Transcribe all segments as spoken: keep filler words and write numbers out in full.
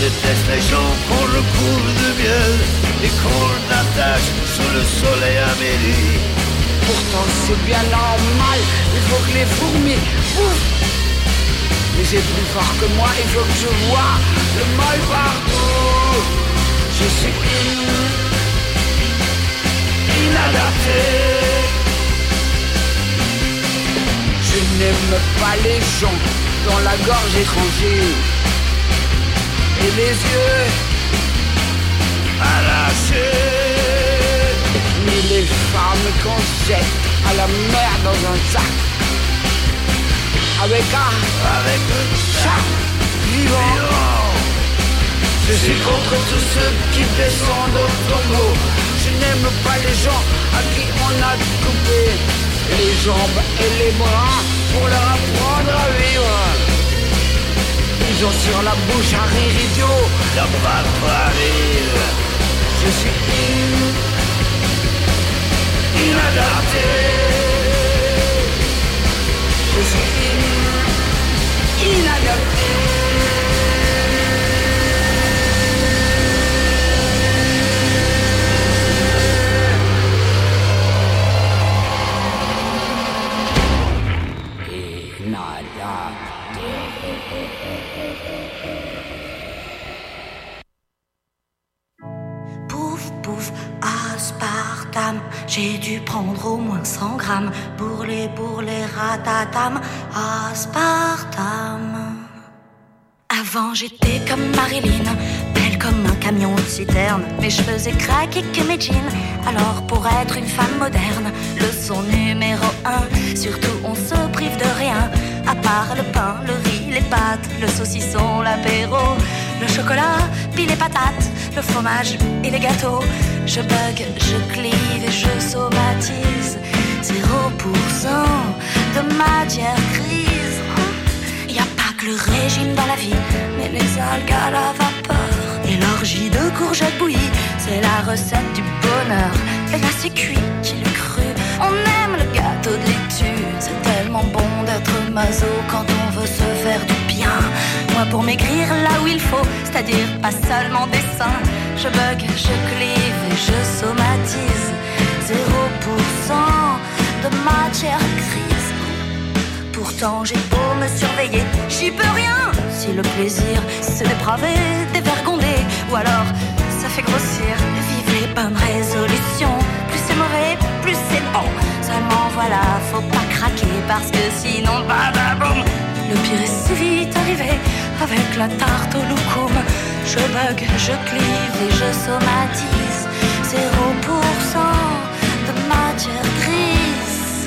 déteste les gens qu'on recouvre de miel et qu'on attache sous le soleil amélie. Pourtant c'est bien normal, il faut que les fourmis bouffent. Mais c'est plus fort que moi, il faut que je vois le mal partout. Je suis in, inadapté. Je n'aime pas les gens dans la gorge étrangère et les yeux arrachés, ni les femmes qu'on jette à la mer dans un sac avec un, avec un chat vivant. vivant. Je suis contre tous ceux qui descendent au tombeau. Je n'aime pas les gens à qui on a coupé les jambes et les bras pour leur apprendre à vivre. Ils ont sur la bouche un rire idiot, la pas pas rire. Je suis in, inadapté. Je suis in, inadapté. Pouf, pouf, aspartame. J'ai dû prendre au moins cent grammes pour les pour les ratatam. Aspartame. Avant j'étais comme Marilyn, belle comme un camion de citerne. Mes cheveux faisais craquer que mes jeans. Alors pour être une femme moderne, leçon numéro un, surtout on se prive de rien. À part le pain, le riz, les pâtes, le saucisson, l'apéro, le chocolat, puis les patates, le fromage et les gâteaux. Je bug, je clive et je somatise. Zéro pour cent de matière grise. Y a pas que le régime dans la vie, mais les algues à la vapeur et l'orgie de courgettes bouillies, c'est la recette du bonheur. Et là c'est cuit, qui l'eût cru. On aime le gâteau de laitue. C'est tellement bon d'être maso quand on veut se faire du bien. Moi pour maigrir là où il faut, c'est-à-dire pas seulement des seins. Je bug, je clive et je somatise. Zéro pour cent de matière grise. Pourtant j'ai beau me surveiller, j'y peux rien. Si le plaisir c'est dépravé, dévergondé, ou alors ça fait grossir. Vive les bonnes résolutions. Plus c'est mauvais, plus c'est bon. Seulement voilà, faut pas craquer parce que sinon badaboum. Le pire est si vite arrivé avec la tarte au loukoum. Je bug, je clive et je somatise. Zéro pour cent de matière grise.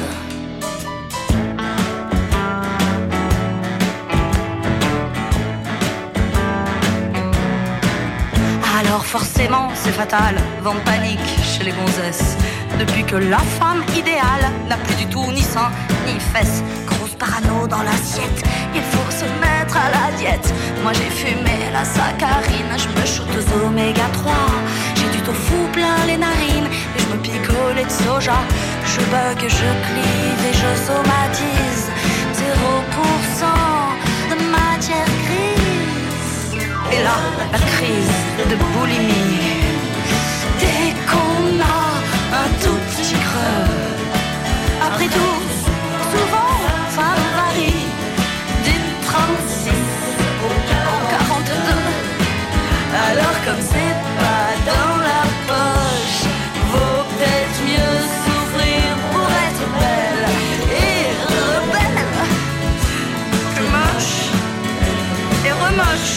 Alors forcément c'est fatal, vent de panique chez les gonzesses. Depuis que la femme idéale n'a plus du tout ni sein ni fesses. Grosse parano dans l'assiette, il faut se mettre à la diète. Moi j'ai fumé la saccharine, je me shoot aux oméga trois. J'ai du tofu plein les narines et je me picolais de soja. Je bug, je clive et je somatise. Zéro pour cent de matière grise. Et là, la crise de boulimie. Dès qu'on a un tout petit creux, après tout, souvent, ça varie. Du trente-six au quarante-deux. Alors comme c'est pas dans la poche, vaut peut-être mieux souffrir pour être belle et rebelle que moche et remoche.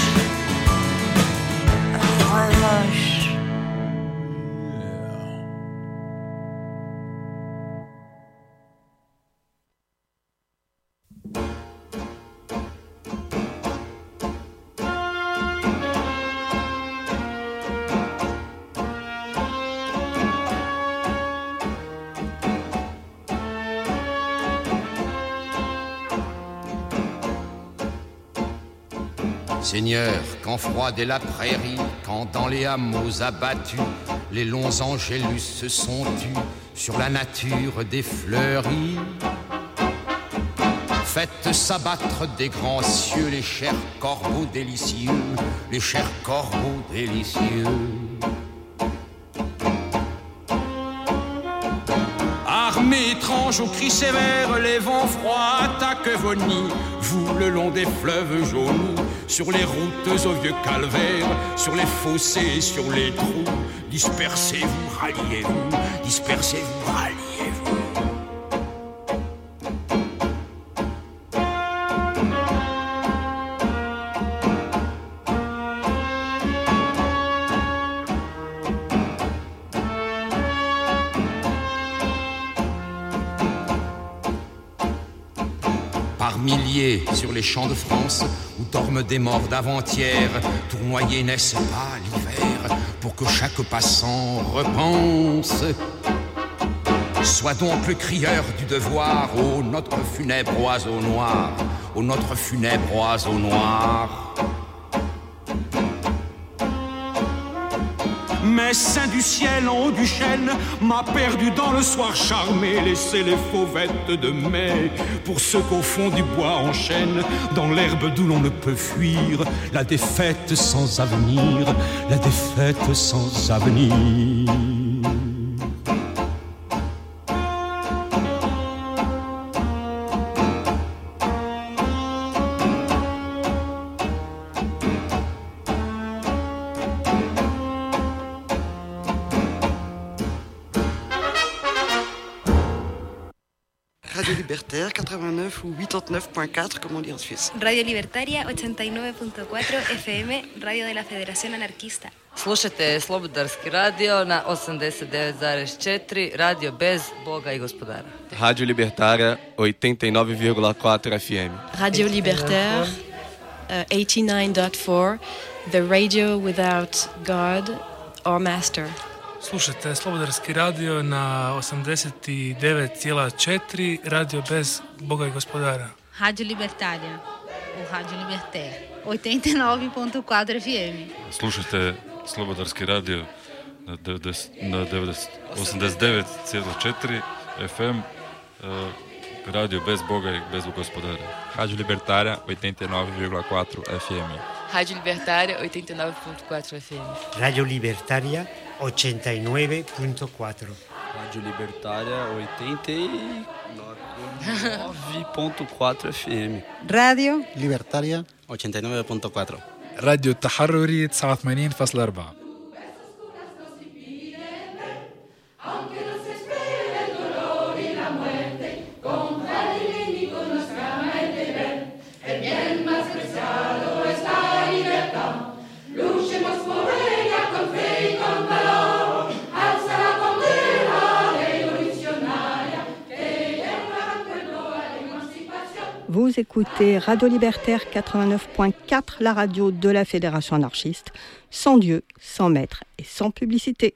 Remoche. Seigneur, quand froide est la prairie, quand dans les hameaux abattus, les longs angélus se sont tus sur la nature des fleuries. Faites s'abattre des grands cieux les chers corbeaux délicieux, les chers corbeaux délicieux. Armée étrange aux cris sévères, les vents froids attaquent vos nids. Vous le long des fleuves jaunis, sur les routes au vieux calvaire, sur les fossés, sur les trous. Dispersez-vous, ralliez-vous, dispersez-vous, ralliez-vous. Par milliers sur les champs de France, où dorment des morts d'avant-hier, tournoyés n'est-ce pas l'hiver, pour que chaque passant repense. Sois donc le crieur du devoir, ô notre funèbre oiseau noir, ô notre funèbre oiseau noir. Mais saint du ciel en haut du chêne m'a perdu dans le soir charmé. Laissez les fauvettes de mai pour ceux qu'au fond du bois enchaînent dans l'herbe d'où l'on ne peut fuir la défaite sans avenir, la défaite sans avenir. Radio Libertaire quatre-vingt-neuf ou quatre-vingt-neuf point quatre, comme on dit en Suisse. Radio Libertaria ochenta y nueve punto cuatro F M, radio de la Federación Anarquista. Slušajte Slobodarski radio na osamdeset devet zarez četiri, radio bez Boga i gospodara. Radio Libertaria oitenta e nove vírgula quatro F M. Radio Libertaire uh, eighty-nine point four, the radio without God or master. Slušajte Slobodarski radio na osamdeset devet zarez četiri, radio bez Boga i gospodara. Radio Libertaria, o Radio Libertaire, oitenta e nove ponto quatro F M. Slušajte Slobodarski radio na, na osamdeset devet zarez četiri F M, radio bez Boga i bez gospodara. Radio Libertaria oitenta e nove vírgula quatro F M. Radio Libertaria oitenta e nove ponto quatro F M. Radio Libertaria ochenta y nueve punto cuatro. Radio Libertaria oitenta e nove ponto quatro F M. Radio Libertaria oitenta e nove ponto quatro. راديو التحرري تسعة وثمانين فاصلة أربعة. Vous écoutez Radio Libertaire quatre-vingt-neuf point quatre, la radio de la Fédération anarchiste, sans Dieu, sans maître et sans publicité.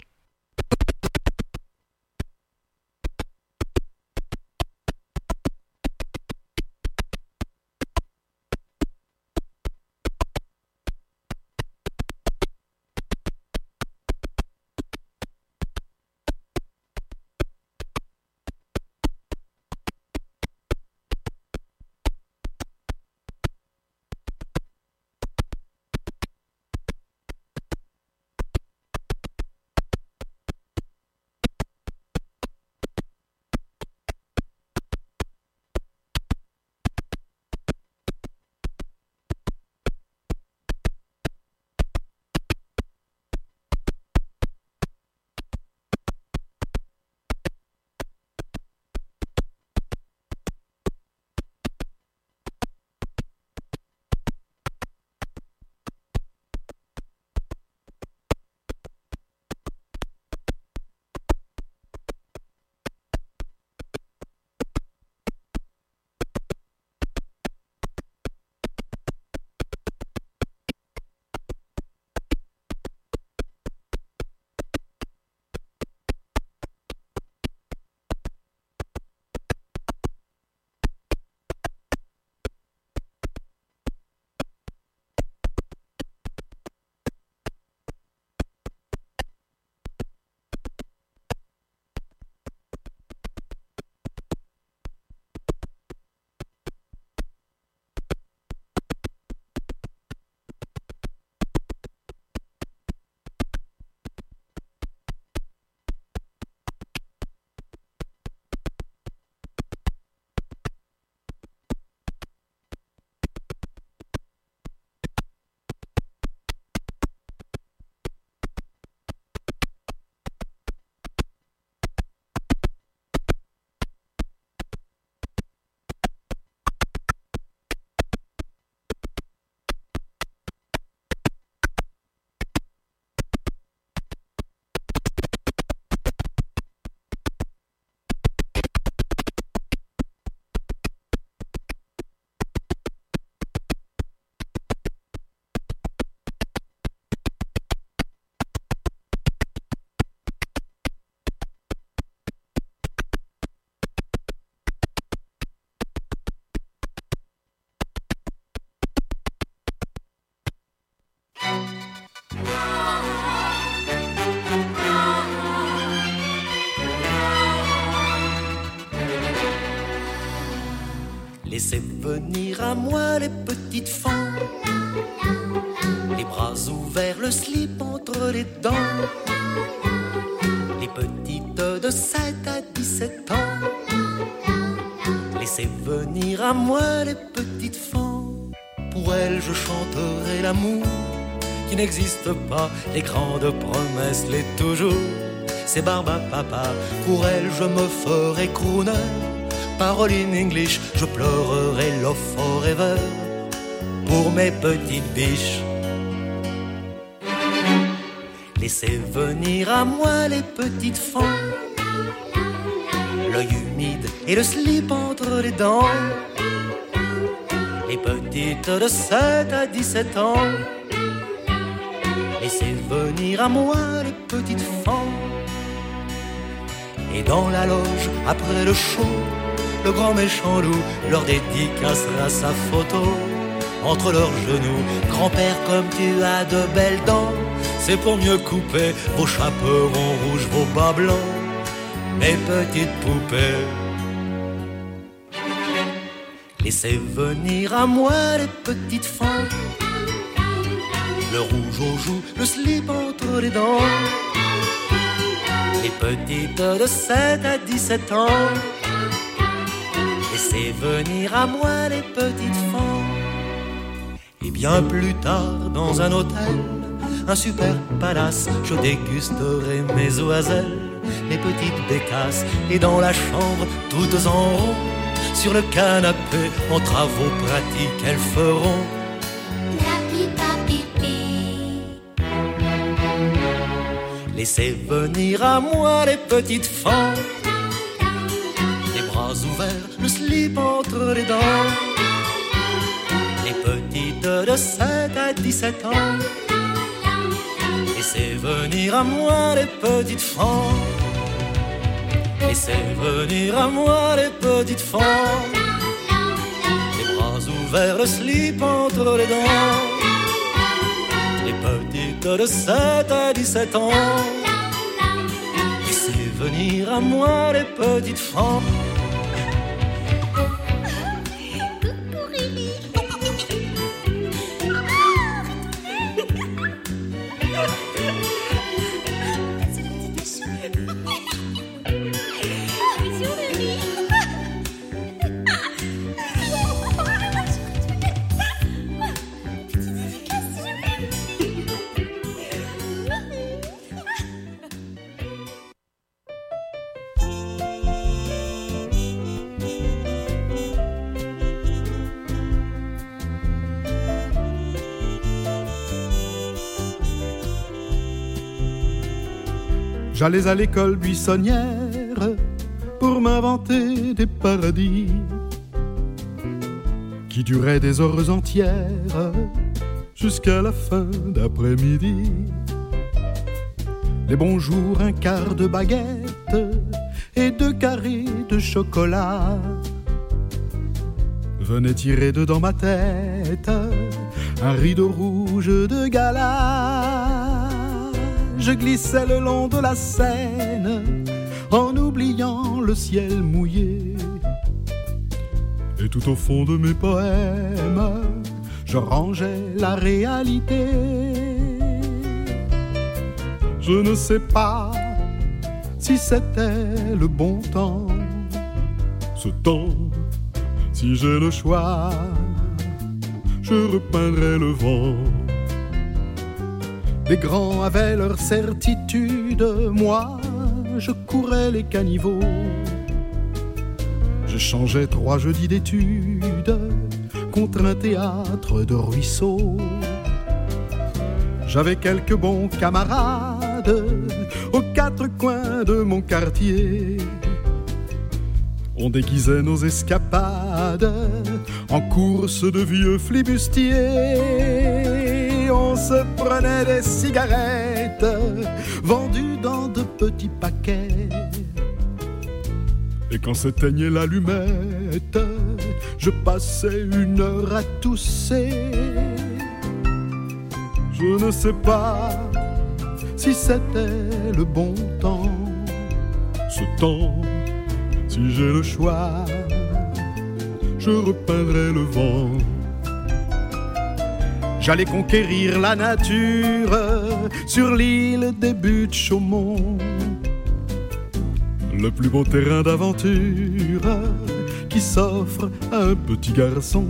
Laissez venir à moi les petites femmes, les bras ouverts, le slip entre les dents, les petites de sept à dix-sept ans. Laissez venir à moi les petites femmes, pour elles je chanterai l'amour qui n'existe pas, les grandes promesses, les toujours. C'est Barba Papa, pour elles je me ferai crooner. Parole in English, je pleurerai Love Forever pour mes petites biches. Laissez venir à moi les petites femmes, l'œil humide et le slip entre les dents, les petites de sept à dix-sept ans. Laissez venir à moi les petites femmes. Et dans la loge, après le show, le grand méchant loup leur dédicacera sa photo. Entre leurs genoux, grand-père comme tu as de belles dents, c'est pour mieux couper vos chaperons rouges, vos bas blancs, mes petites poupées. Laissez venir à moi les petites femmes, le rouge aux joues, le slip entre les dents, les petites de sept à dix-sept ans. Laissez venir à moi les petites femmes. Et bien plus tard dans un hôtel, un super palace, je dégusterai mes oiselles, les petites bécasses. Et dans la chambre, toutes en rond, sur le canapé, en travaux pratiques, elles feront la pipa pipi. Laissez venir à moi les petites femmes, les bras ouverts, le slip entre les dents, les petites de sept à dix-sept ans. Laissez venir à moi les petites femmes, laissez venir à moi les petites femmes, les bras ouverts, le slip entre les dents, les petites de sept à dix-sept ans. Laissez venir à moi les petites femmes. J'allais à l'école buissonnière pour m'inventer des paradis qui duraient des heures entières jusqu'à la fin d'après-midi. Les bons jours, un quart de baguette et deux carrés de chocolat venaient tirer dedans ma tête un rideau rouge de gala. Je glissais le long de la Seine en oubliant le ciel mouillé. Et tout au fond de mes poèmes, je rangeais la réalité. Je ne sais pas si c'était le bon temps, ce temps, si j'ai le choix, je repeindrai le vent. Les grands avaient leur certitude, moi je courais les caniveaux. Je changeais trois jeudis d'études contre un théâtre de ruisseaux. J'avais quelques bons camarades aux quatre coins de mon quartier. On déguisait nos escapades en course de vieux flibustiers. On se prenait des cigarettes vendues dans de petits paquets. Et quand s'éteignait l'allumette, je passais une heure à tousser. Je ne sais pas si c'était le bon temps, ce temps, si j'ai le choix, je repeindrai le vent. J'allais conquérir la nature sur l'île des buttes Chaumont, le plus beau terrain d'aventure qui s'offre à un petit garçon.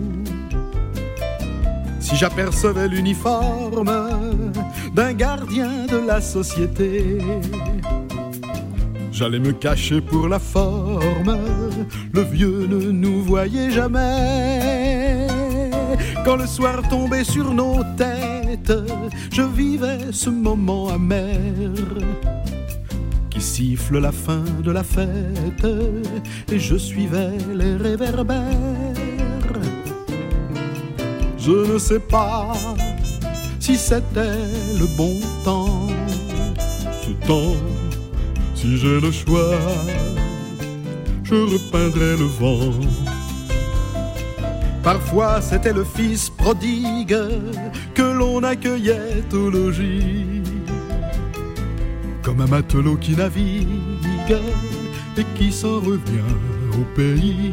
Si j'apercevais l'uniforme d'un gardien de la société, j'allais me cacher pour la forme, le vieux ne nous voyait jamais. Quand le soir tombait sur nos têtes, je vivais ce moment amer qui siffle la fin de la fête, et je suivais les réverbères. Je ne sais pas si c'était le bon temps, ce temps, si j'ai le choix, je repeindrai le vent. Parfois c'était le fils prodigue que l'on accueillait au logis, comme un matelot qui navigue et qui s'en revient au pays.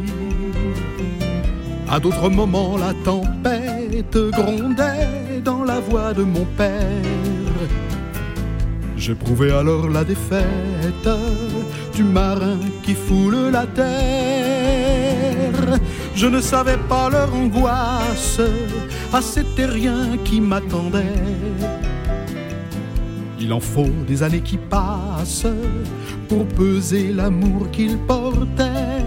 À d'autres moments la tempête grondait dans la voix de mon père. J'éprouvais alors la défaite du marin qui foule la terre. Je ne savais pas leur angoisse à ces terriens qui m'attendaient. Il en faut des années qui passent pour peser l'amour qu'ils portaient.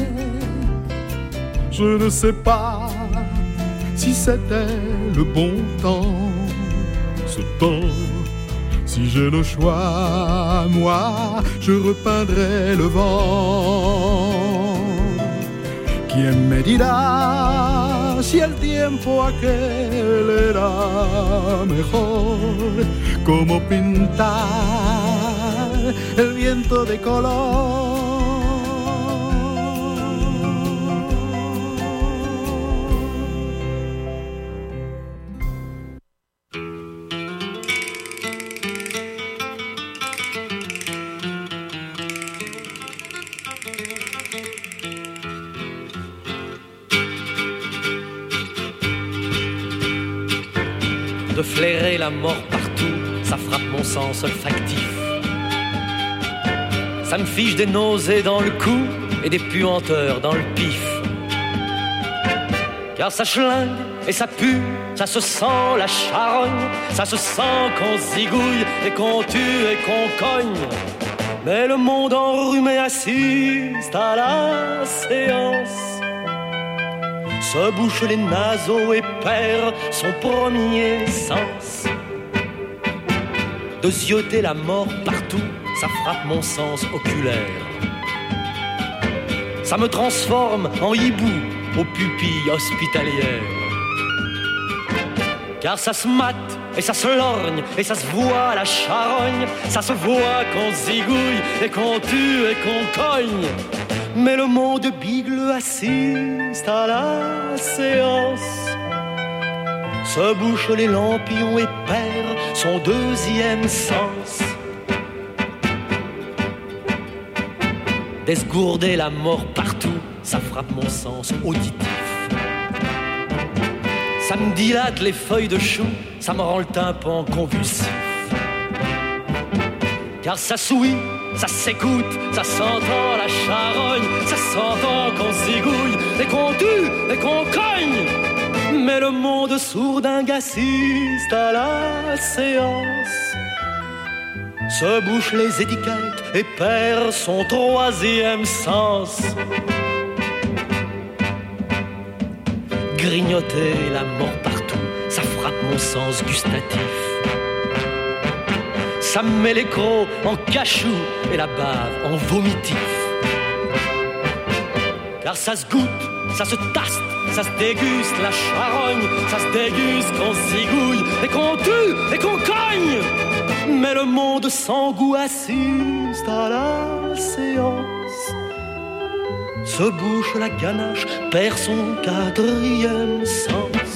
Je ne sais pas si c'était le bon temps, ce temps. Si j'ai le choix, moi, je repeindrai le vent. ¿Quién me dirá si el tiempo aquel era mejor? ¿Cómo pintar el viento de color? De flairer la mort partout, ça frappe mon sens olfactif. Ça me fiche des nausées dans le cou et des puanteurs dans le pif. Car ça chlingue et ça pue, ça se sent la charogne, ça se sent qu'on zigouille et qu'on tue et qu'on cogne. Mais le monde enrhumé assiste à la séance, se bouche les naseaux et perd son premier sens. De zioter la mort partout, ça frappe mon sens oculaire. Ça me transforme en hibou aux pupilles hospitalières. Car ça se mate et ça se lorgne et ça se voit à la charogne, ça se voit qu'on zigouille et qu'on tue et qu'on cogne. Mais le monde bigle assiste à la séance, se bouche les lampions et perd son deuxième sens. D'esgourder la mort partout, ça frappe mon sens auditif. Ça me dilate les feuilles de chou, ça me rend le tympan convulsif. Car ça souille, ça s'écoute, ça s'entend la charogne, ça s'entend qu'on zigouille et qu'on tue et qu'on cogne. Mais le monde sourdingue assiste à la séance, se bouche les étiquettes et perd son troisième sens. Grignoter la mort partout, ça frappe mon sens gustatif. Ça me met les crocs en cachou et la bave en vomitif. Car ça se goûte, ça se taste, ça se déguste la charogne, ça se déguste qu'on zigouille et qu'on tue et qu'on cogne. Mais le monde sans goût assiste à la séance, se bouche la ganache, perd son quatrième sens.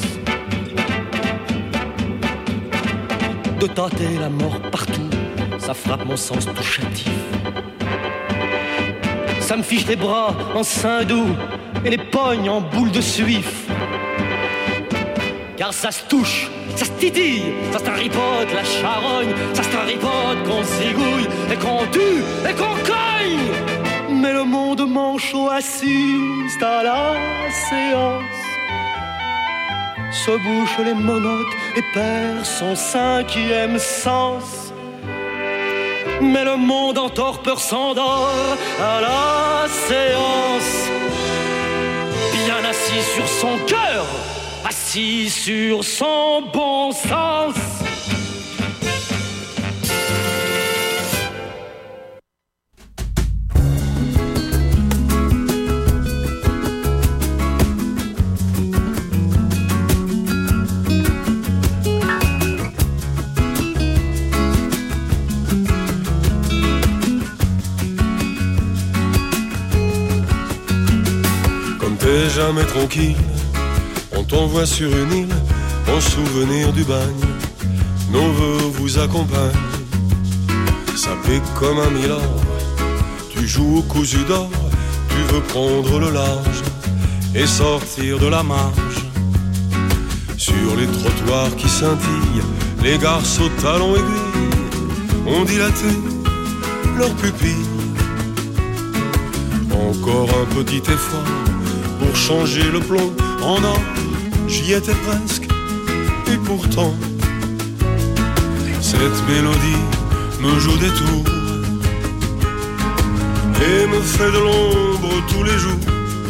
De tâter la mort partout, ça frappe mon sens touchatif. ça me fiche les bras en sein doux et les pognes en boule de suif. Car ça se touche, ça se titille, ça se taripote la charogne, ça se taripote qu'on zigouille et qu'on tue et qu'on cogne. Mais le monde manchot assiste à la séance, se bouche les monotes et perd son cinquième sens. Mais le monde en torpeur s'endort à la séance, bien assis sur son cœur, assis sur son bon sens. T'es jamais tranquille, on t'envoie sur une île en souvenir du bagne. Nos voeux vous accompagnent, ça pique comme un milord. Tu joues au cousu d'or, tu veux prendre le large et sortir de la marge. Sur les trottoirs qui scintillent, les garces aux talons aiguilles ont dilaté leurs pupilles. Encore un petit effort pour changer le plomb en or, j'y étais presque, et pourtant cette mélodie me joue des tours et me fait de l'ombre tous les jours.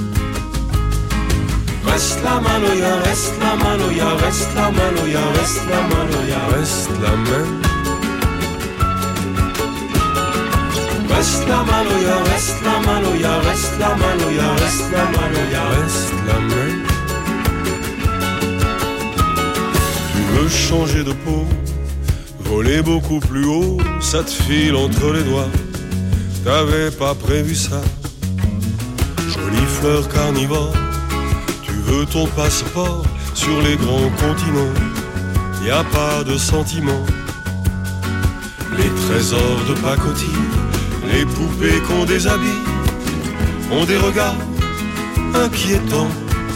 Reste la manoya, reste la manoya, reste la manoya, reste la manoya, reste la même. Reste la manoya, reste la manoya, reste la manoya, reste la manoya, reste la même. Tu veux changer de peau, voler beaucoup plus haut, ça te file entre les doigts. T'avais pas prévu ça. Jolie fleur carnivore, tu veux ton passeport sur les grands continents. Y a pas de sentiment. Les trésors de pacotille, les poupées qu'on déshabille ont des regards inquiétants.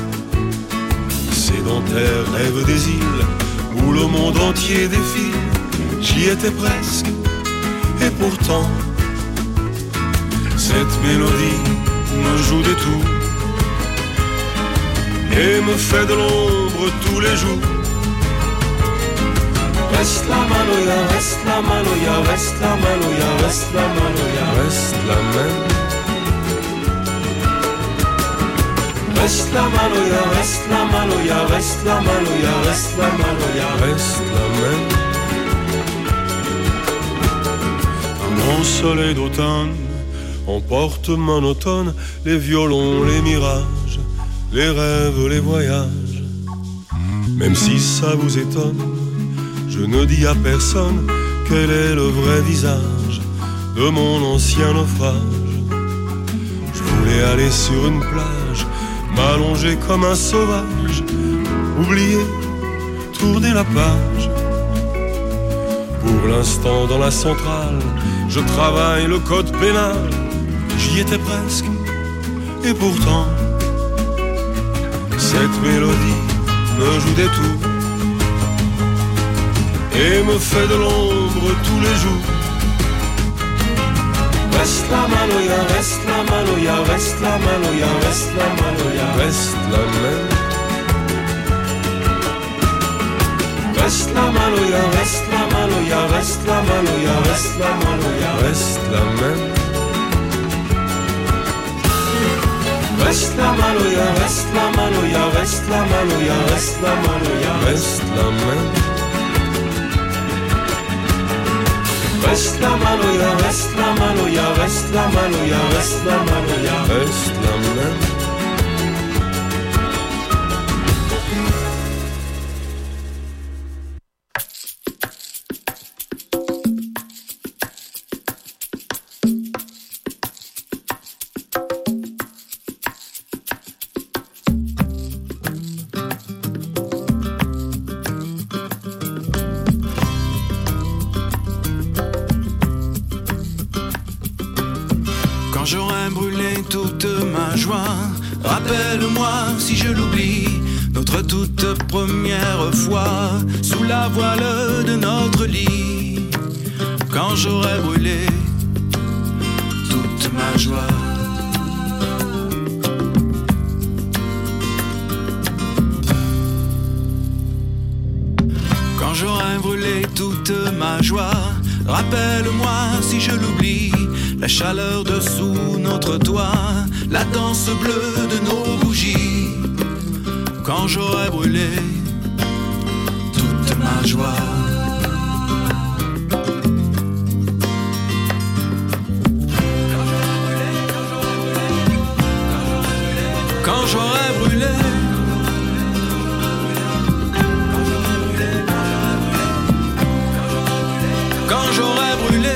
Sédentaires rêves des îles où le monde entier défile. J'y étais presque, et pourtant cette mélodie me joue des tours et me fait de l'ombre tous les jours. Reste la manoya, reste la manoya, reste la manoya, reste la manoya, reste la même. Reste la manoya, reste la manoya, reste la manoya, reste la manoya, reste la même. Un grand soleil d'automne emporte monotone les violons, les mirages, les rêves, les voyages. Même si ça vous étonne, je ne dis à personne quel est le vrai visage de mon ancien naufrage. Je voulais aller sur une plage, m'allonger comme un sauvage, oublier, tourner la page. Pour l'instant dans la centrale, je travaille le code pénal. J'y étais presque, et pourtant cette mélodie me joue des tours et me fait de l'ombre tous les jours. Reste la manoya, reste la manoya, reste la manoya, reste la manoya, reste la même. Reste la manoya, reste la manoya, reste la manoya, reste la manoya, reste la même. Reste la manoya, reste la manoya, reste la manoya, reste la manoya, reste la même. Reste la manoya, reste la manoya, reste la manoya, reste la manoya, reste la même. J'aurais brûlé joie. Rappelle-moi si je l'oublie, notre toute première fois sous la voile de notre lit, quand j'aurais brûlé toute ma joie. Quand j'aurais brûlé toute ma joie, rappelle-moi si je l'oublie, la chaleur dessous notre toit, la danse bleue de nos bougies, quand j'aurais brûlé toute ma joie. Quand j'aurais brûlé, quand j'aurais brûlé,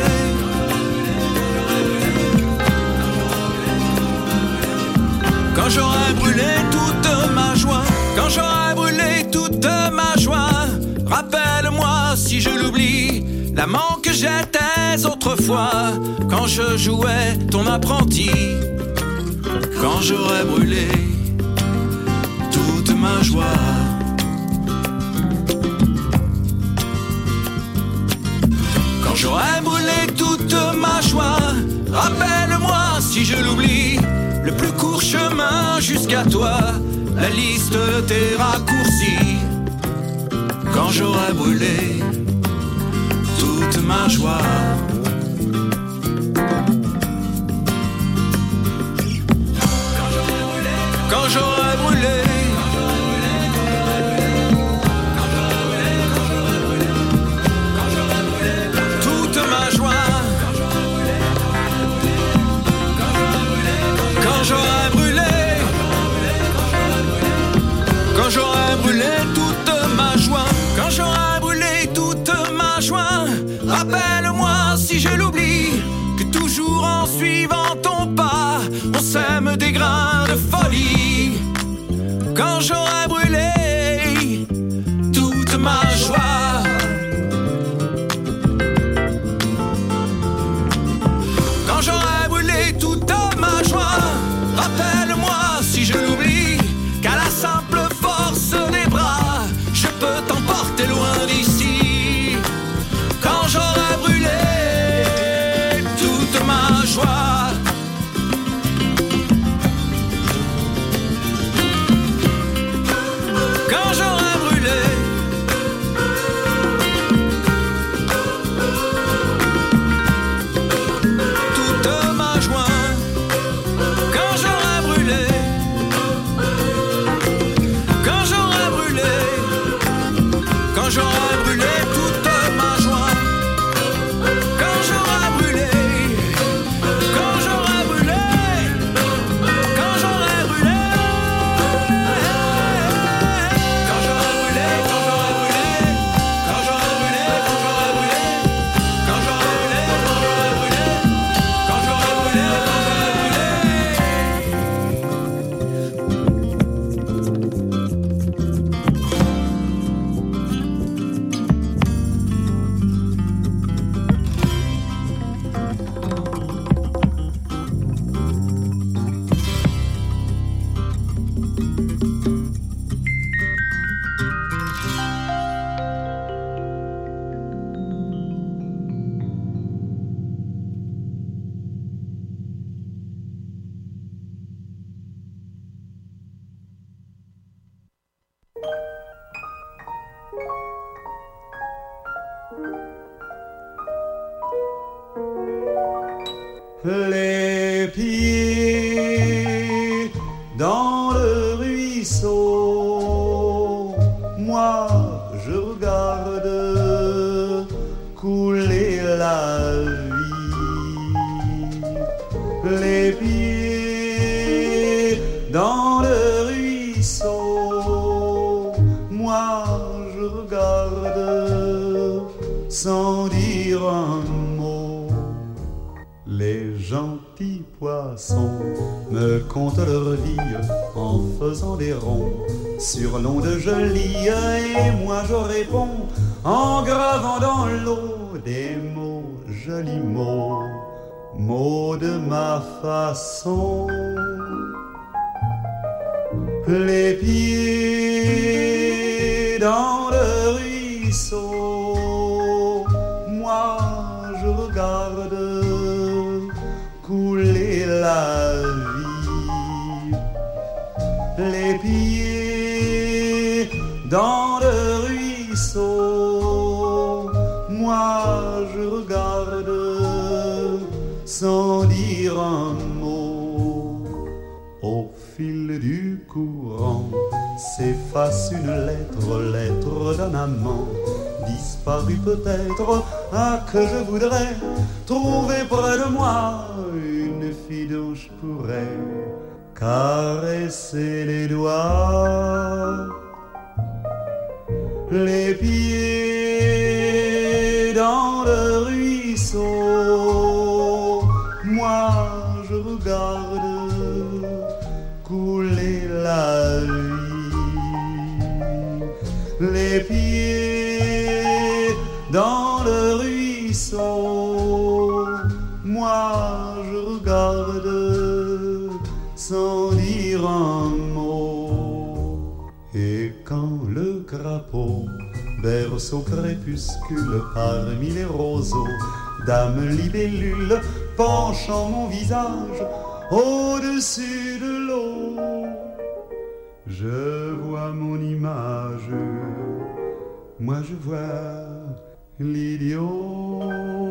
quand j'aurais brûlé toute ma joie, quand j'aurais brûlé toute ma joie, rappelle-moi si je l'oublie, l'amant que j'étais autrefois, quand je jouais ton apprenti, quand j'aurais brûlé toute ma joie. Quand j'aurais brûlé toute ma joie, rappelle-moi si je l'oublie, le plus court chemin jusqu'à toi, la liste de tes raccourcis, quand j'aurais brûlé toute ma joie. Quand j'aurais brûlé, toute ma joie, quand j'aurais brûlé, quand j'aurais brûlé toute ma joie, quand j'aurais brûlé toute ma joie, rappelle-moi si je l'oublie, que toujours en suivant ton pas, on sème des grains de folie, quand j'aurais brûlé toute ma joie. Quand j'aurais brûlé toute ma joie, rappelle-moi si je l'oublie, qu'à la simple force des bras, je peux t'emporter loin d'ici, quand j'aurais brûlé toute ma joie. Quand j'aurais brûlé toute ma joie, quand j'aurais brûlé, quand j'aurais brûlé, quand j'aurais brûlé toute ma joie, quand j'aurais brûlé, quand j'aurais brûlé, quand j'aurais brûlé, quand j'aurais brûlé, quand j'aurais brûlé, quand j'aurais brûlé, quand j'aurais brûlé, quand j'aurais brûlé, quand j'aurais brûlé, Les pieds dans le ruisseau, moi je regarde couler la vie. Les pieds dans le ruisseau, moi je regarde sans dire un mot. Les gentils poissons me content leur vie en faisant des ronds sur l'onde jolie, et moi je réponds en gravant dans l'eau des mots, jolis mots, mots de ma façon. les pieds dans le ruisseau. Moi, je regarde couler la vie, les pieds dans le ruisseau. Moi, je regarde sans dire un mot. Au fil du courant s'efface une lettre, lettre d'un amant disparu peut-être, ah que je voudrais trouver près de moi une fille dont je pourrais caresser les doigts, les pieds dans le ruisseau. Moi je regarde couler la vie, les pieds dans le ruisseau. Moi je regarde sans dire un mot. Et quand le crapaud berce au crépuscule parmi les roseaux, dame libellule penchant mon visage au-dessus de l'eau, je vois mon image, moi je vois l'idiot.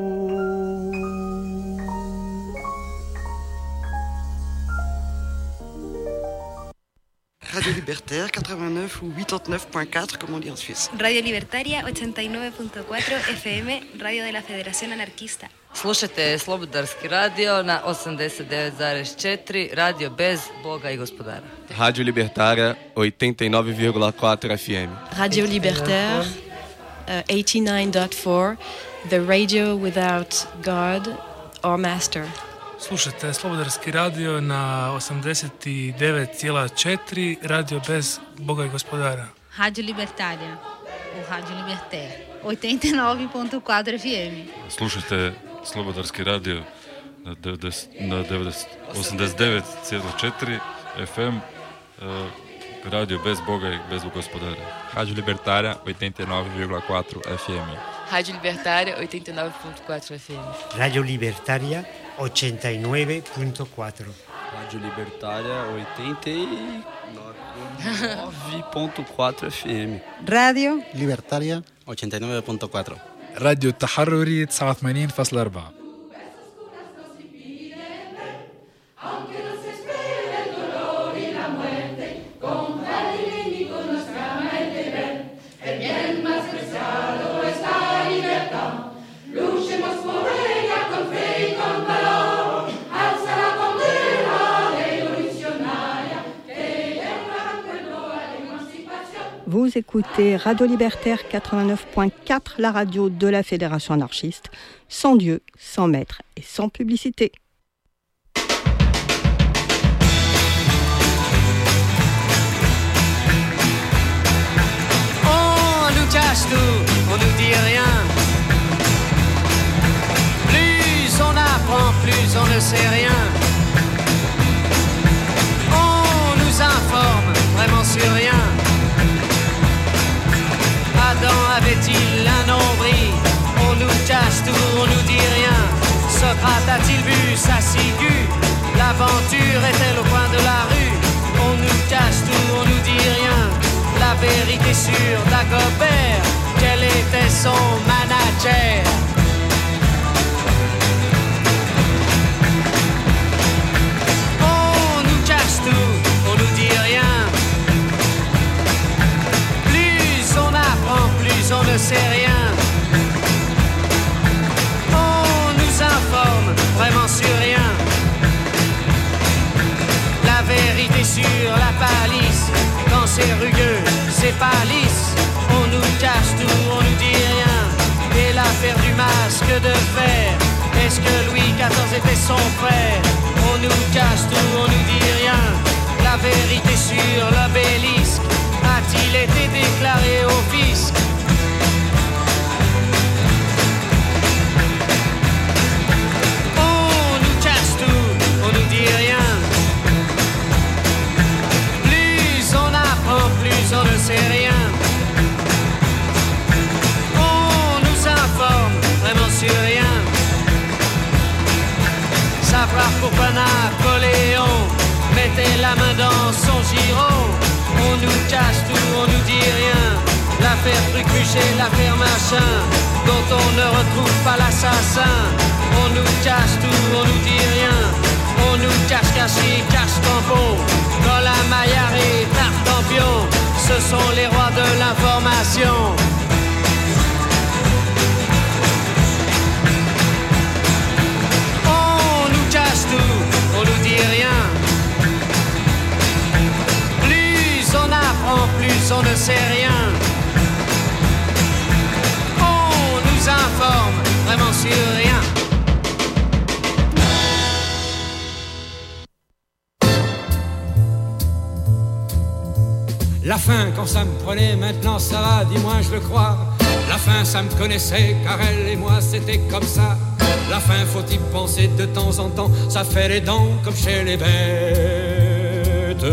Radio Libertaire quatre-vingt-neuf ou quatre-vingt-neuf point quatre, comme on dit en Suisse. Radio Libertaria ochenta y nueve punto cuatro F M, radio de la Federación Anarquista. Slušajte Slobodarski radio na osamdeset devet zarez četiri, radio bez Boga i gospodara. Rádio Libertária oitenta e nove vírgula quatro F M. Radio Libertaire uh, eighty-nine point four, the radio without God or master. Slušajte Slobodarski radio na osamdeset devet zarez četiri, radio bez Boga i gospodara. Radio Libertaria, ou Radio Libertaire, oitenta e nove ponto quatro F M. Slušajte Slobodarski radio na, na osamdeset devet zarez četiri F M, uh, radio bez Boga i bez gospodara. Radio Libertária oitenta e nove vírgula quatro F M. Radio Libertaria oitenta e nove ponto quatro F M. Radio Libertaria oitenta e nove ponto quatro. Radio Libertária oitenta e nove ponto quatro F M. Radio Libertaria oitenta e nove ponto quatro. راديو التحرري تسعة وثمانين فاصلة أربعة. Vous écoutez Radio Libertaire quatre-vingt-neuf point quatre, la radio de la Fédération anarchiste, sans Dieu, sans maître et sans publicité. On nous cache tout, on nous dit rien. Plus on apprend, plus on ne sait rien. On nous informe vraiment sur rien. Adam avait-il un nombril? On nous cache tout, on nous dit rien. Socrate a-t-il vu sa ciguë? L'aventure est-elle au coin de la rue? On nous cache tout, on nous dit rien. La vérité sur Dagobert, quel était son manager? On nous cache tout, on nous dit rien. Plus on ne sait rien. On nous informe vraiment sur rien. La vérité sur la palisse, quand c'est rugueux, c'est pas lisse. On nous cache tout, on nous dit rien. Et l'affaire du masque de fer, est-ce que Louis quatorze était son frère? On nous cache tout, on nous dit rien. La vérité sur l'obélisque, a-t-il été déclaré au fisc? On nous cache tout, on nous dit rien. Plus Giraud. On nous cache tout, on nous dit rien. L'affaire Truc-Muchet, l'affaire machin, dont on ne retrouve pas l'assassin. On nous cache tout, on nous dit rien. On nous cache caché, cache tampon. Colin Maillard et Tartampion, ce sont les rois de l'information. On nous cache tout, on nous dit rien. Plus on apprend, plus on ne sait rien. On nous informe vraiment sur rien. La fin, quand ça me prenait, maintenant ça va, dis-moi je le crois. La fin, ça me connaissait, car elle et moi c'était comme ça. La fin, faut y penser de temps en temps, ça fait les dents comme chez les bêtes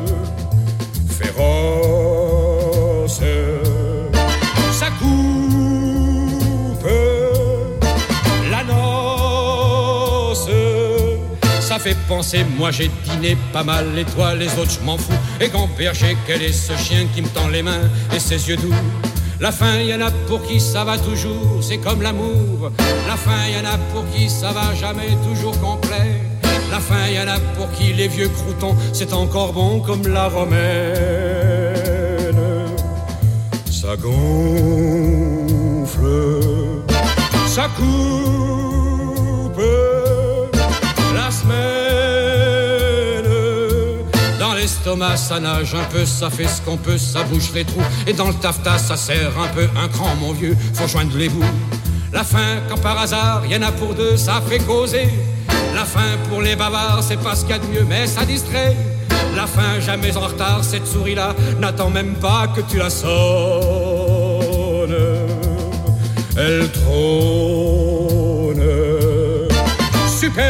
féroces. Ça coupe la noce. Ça fait penser, moi j'ai dîné pas mal, et toi les autres je m'en fous. Et Gamberger, quel est ce chien qui me tend les mains et ses yeux doux? La fin, y en a pour qui ça va toujours, c'est comme l'amour. La fin, y en a pour qui ça va jamais toujours complet. La fin, y en a pour qui les vieux croutons, c'est encore bon comme la romaine. Ça gonfle, ça coupe la semaine. Dans l'estomac, ça nage un peu, ça fait ce qu'on peut, ça bouge les trous. Et dans le taffetas, ça serre un peu un cran, mon vieux, faut joindre les bouts. La fin, quand par hasard, y en a pour deux, ça fait causer. La fin, pour les bavards, c'est pas ce qu'il y a de mieux, mais ça distrait. La fin, jamais en retard, cette souris-là n'attend même pas que tu la sonnes. Elle trône superbe,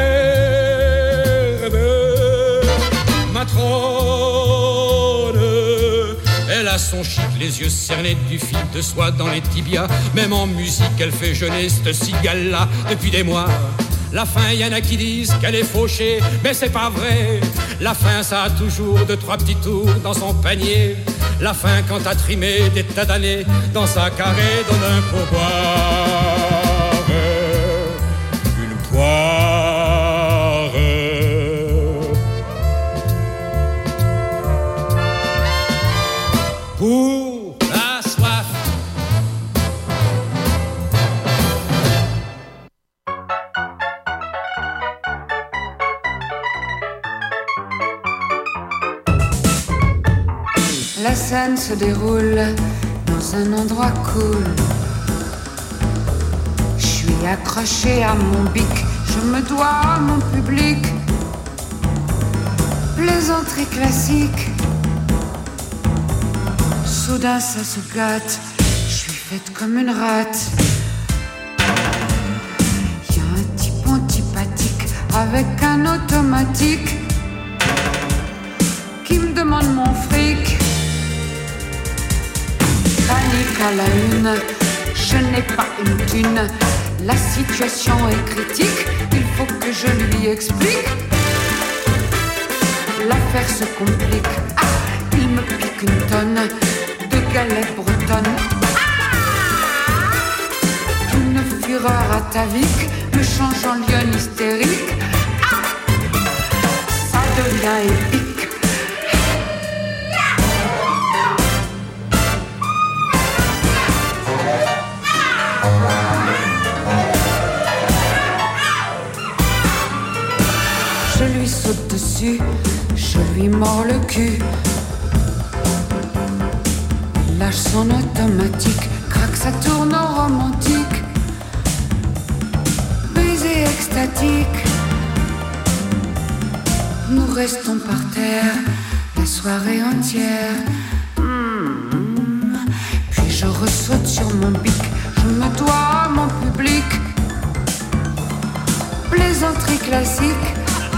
matrone. Elle a son chic, les yeux cernés du fil de soie dans les tibias. Même en musique, elle fait jeûner cette cigale-là depuis des mois. La fin, y en a qui disent qu'elle est fauchée, mais c'est pas vrai. La fin, ça a toujours deux, trois petits tours dans son panier. La fin, quand t'as trimé des tas d'années, dans sa carré, donne un pourboire. Une poire. Pour la soif. La scène se déroule dans un endroit cool. Je suis accroché à mon bic, je me dois à mon public. Plaisanterie classique. Soudain ça se gâte, je suis faite comme une rate. Y a un type antipathique avec un automatique qui me demande mon fric. Panique à la une, je n'ai pas une thune. La situation est critique, il faut que je lui explique. L'affaire se complique, ah, il me pique une tonne de galets bretonnes. Ah, une fureur atavique me change en lionne hystérique. Ah, ça devient épique. Je lui saute dessus, je lui mords le cul. Il lâche son automatique, craque, ça tourne au romantique. Baiser extatique. Nous restons par terre la soirée entière. Mmh. Puis je ressaute sur mon bic, je me dois à mon public. Plaisanterie classique.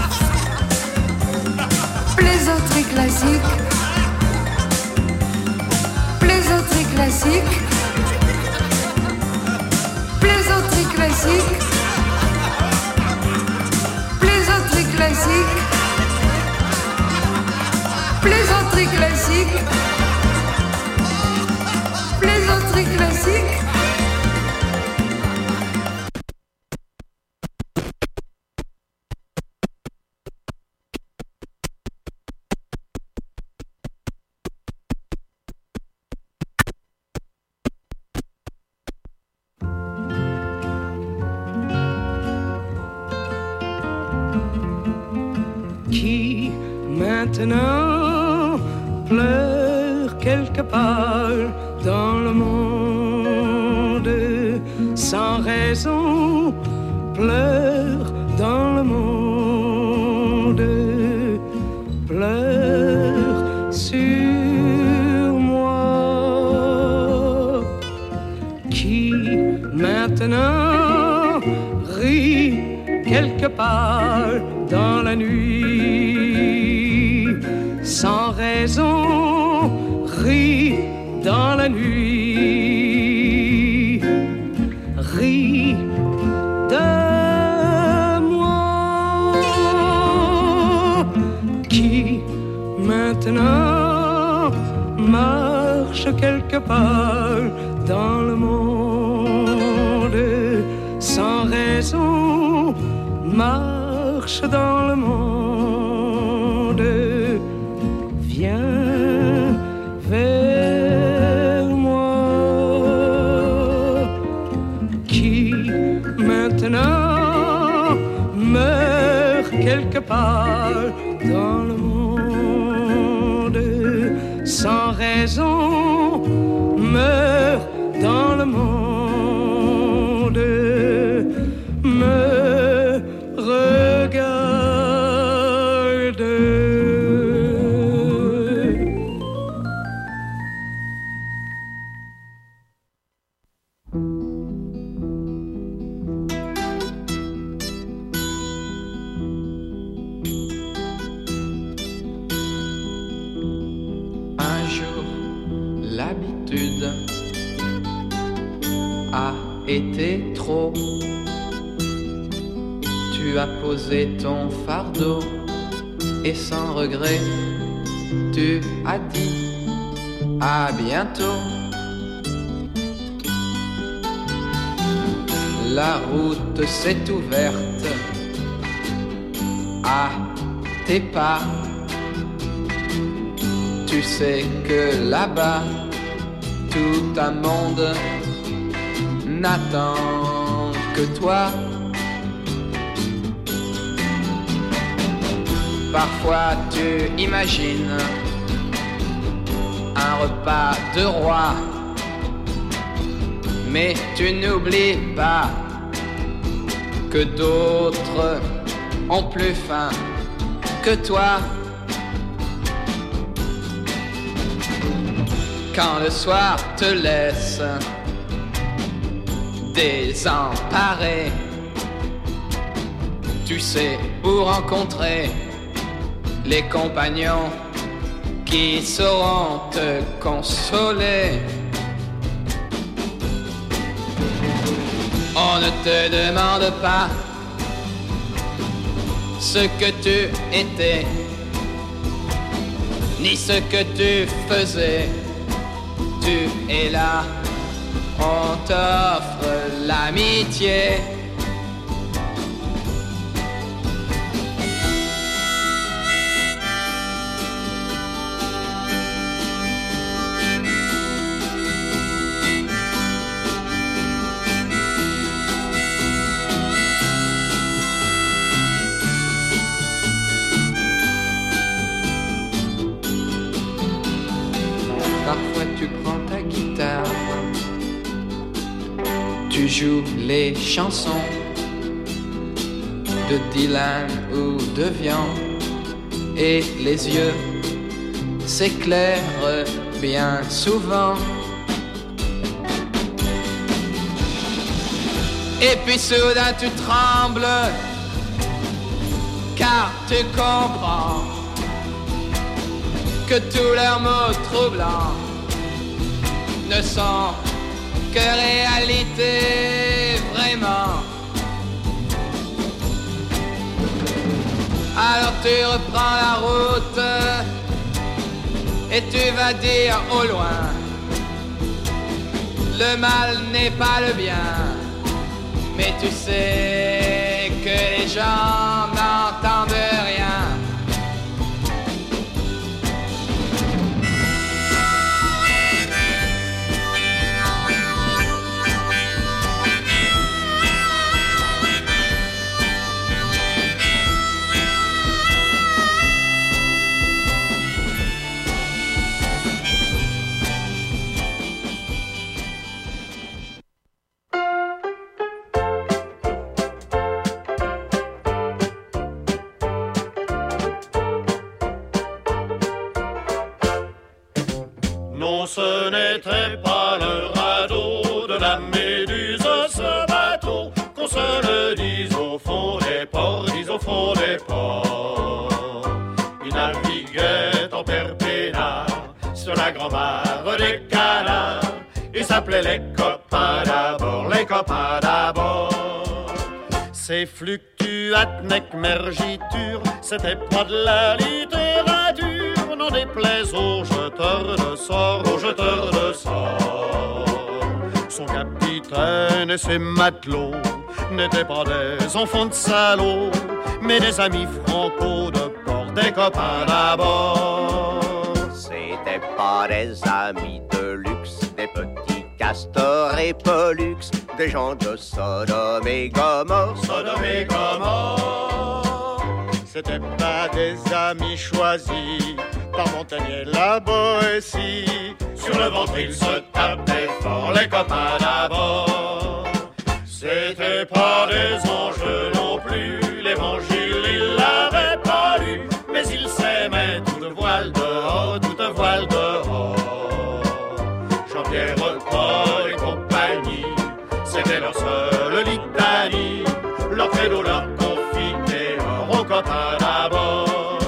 Plaisanterie classique. Plaisanterie classique. Plaisanterie classique. Plaisanterie classique. Plaisanterie Plaisanterie classique. Plaisanterie classique. Qui maintenant pleure quelque part dans le monde sans raison, pleure dans le monde, pleure sur moi. Qui maintenant rit quelque part dans la nuit, sans raison, rit dans la nuit, rit de moi. Qui maintenant marche quelque part dans le monde, sans raison, marche dans le monde, viens vers moi. Qui maintenant meurt quelque part dans le monde, sans raison, meurt dans le monde, me regarde. Un jour, l'habitude a été trop. Tu as posé ton fardeau et sans regret, tu as dit à bientôt. La route s'est ouverte à tes pas. Tu sais que là-bas, tout un monde n'attend que toi. Parfois tu imagines un repas de roi, mais tu n'oublies pas que d'autres ont plus faim que toi. Quand le soir te laisse désemparé, tu sais où rencontrer les compagnons qui sauront te consoler. On ne te demande pas ce que tu étais, ni ce que tu faisais. Tu es là, on t'offre l'amitié. Parfois tu prends ta guitare, tu joues les chansons de Dylan ou de Vian, et les yeux s'éclairent bien souvent. Et puis soudain tu trembles, car tu comprends que tous leurs mots troublants ne sont que réalité vraiment. Alors tu reprends la route et tu vas dire au loin, le mal n'est pas le bien, mais tu sais que les gens n'entendent rien. Ce n'était pas le radeau de la Méduse, ce bateau, qu'on se le dise au fond des ports, dise au fond des ports. Il naviguait en perpénard sur la grand-mare des canards. Il s'appelait les copains d'abord, les copains d'abord. Ces fluctuates mergitures, c'était pas de la littérature, n'en déplaise aux jeteurs de sorts, aux jeteurs de sorts. Son capitaine et ses matelots n'étaient pas des enfants de salauds, mais des amis franco de port, des copains d'abord. C'était pas des amis de luxe, des petits castors et pollux, des gens de Sodome et Gomorre, Sodome et Gomorre. C'était pas des amis choisis par Montaigne et la Boétie. Sur le ventre ils se tapaient fort, les copains d'abord. C'était pas des anges non plus, l'évangile ils l'avaient pas lu, mais ils s'aimaient toute voile dehors, toute voile dehors. Jean-Pierre, Paul et compagnie, c'était leur seule litanie, leur credo, leur confiteor, aux copains d'abord.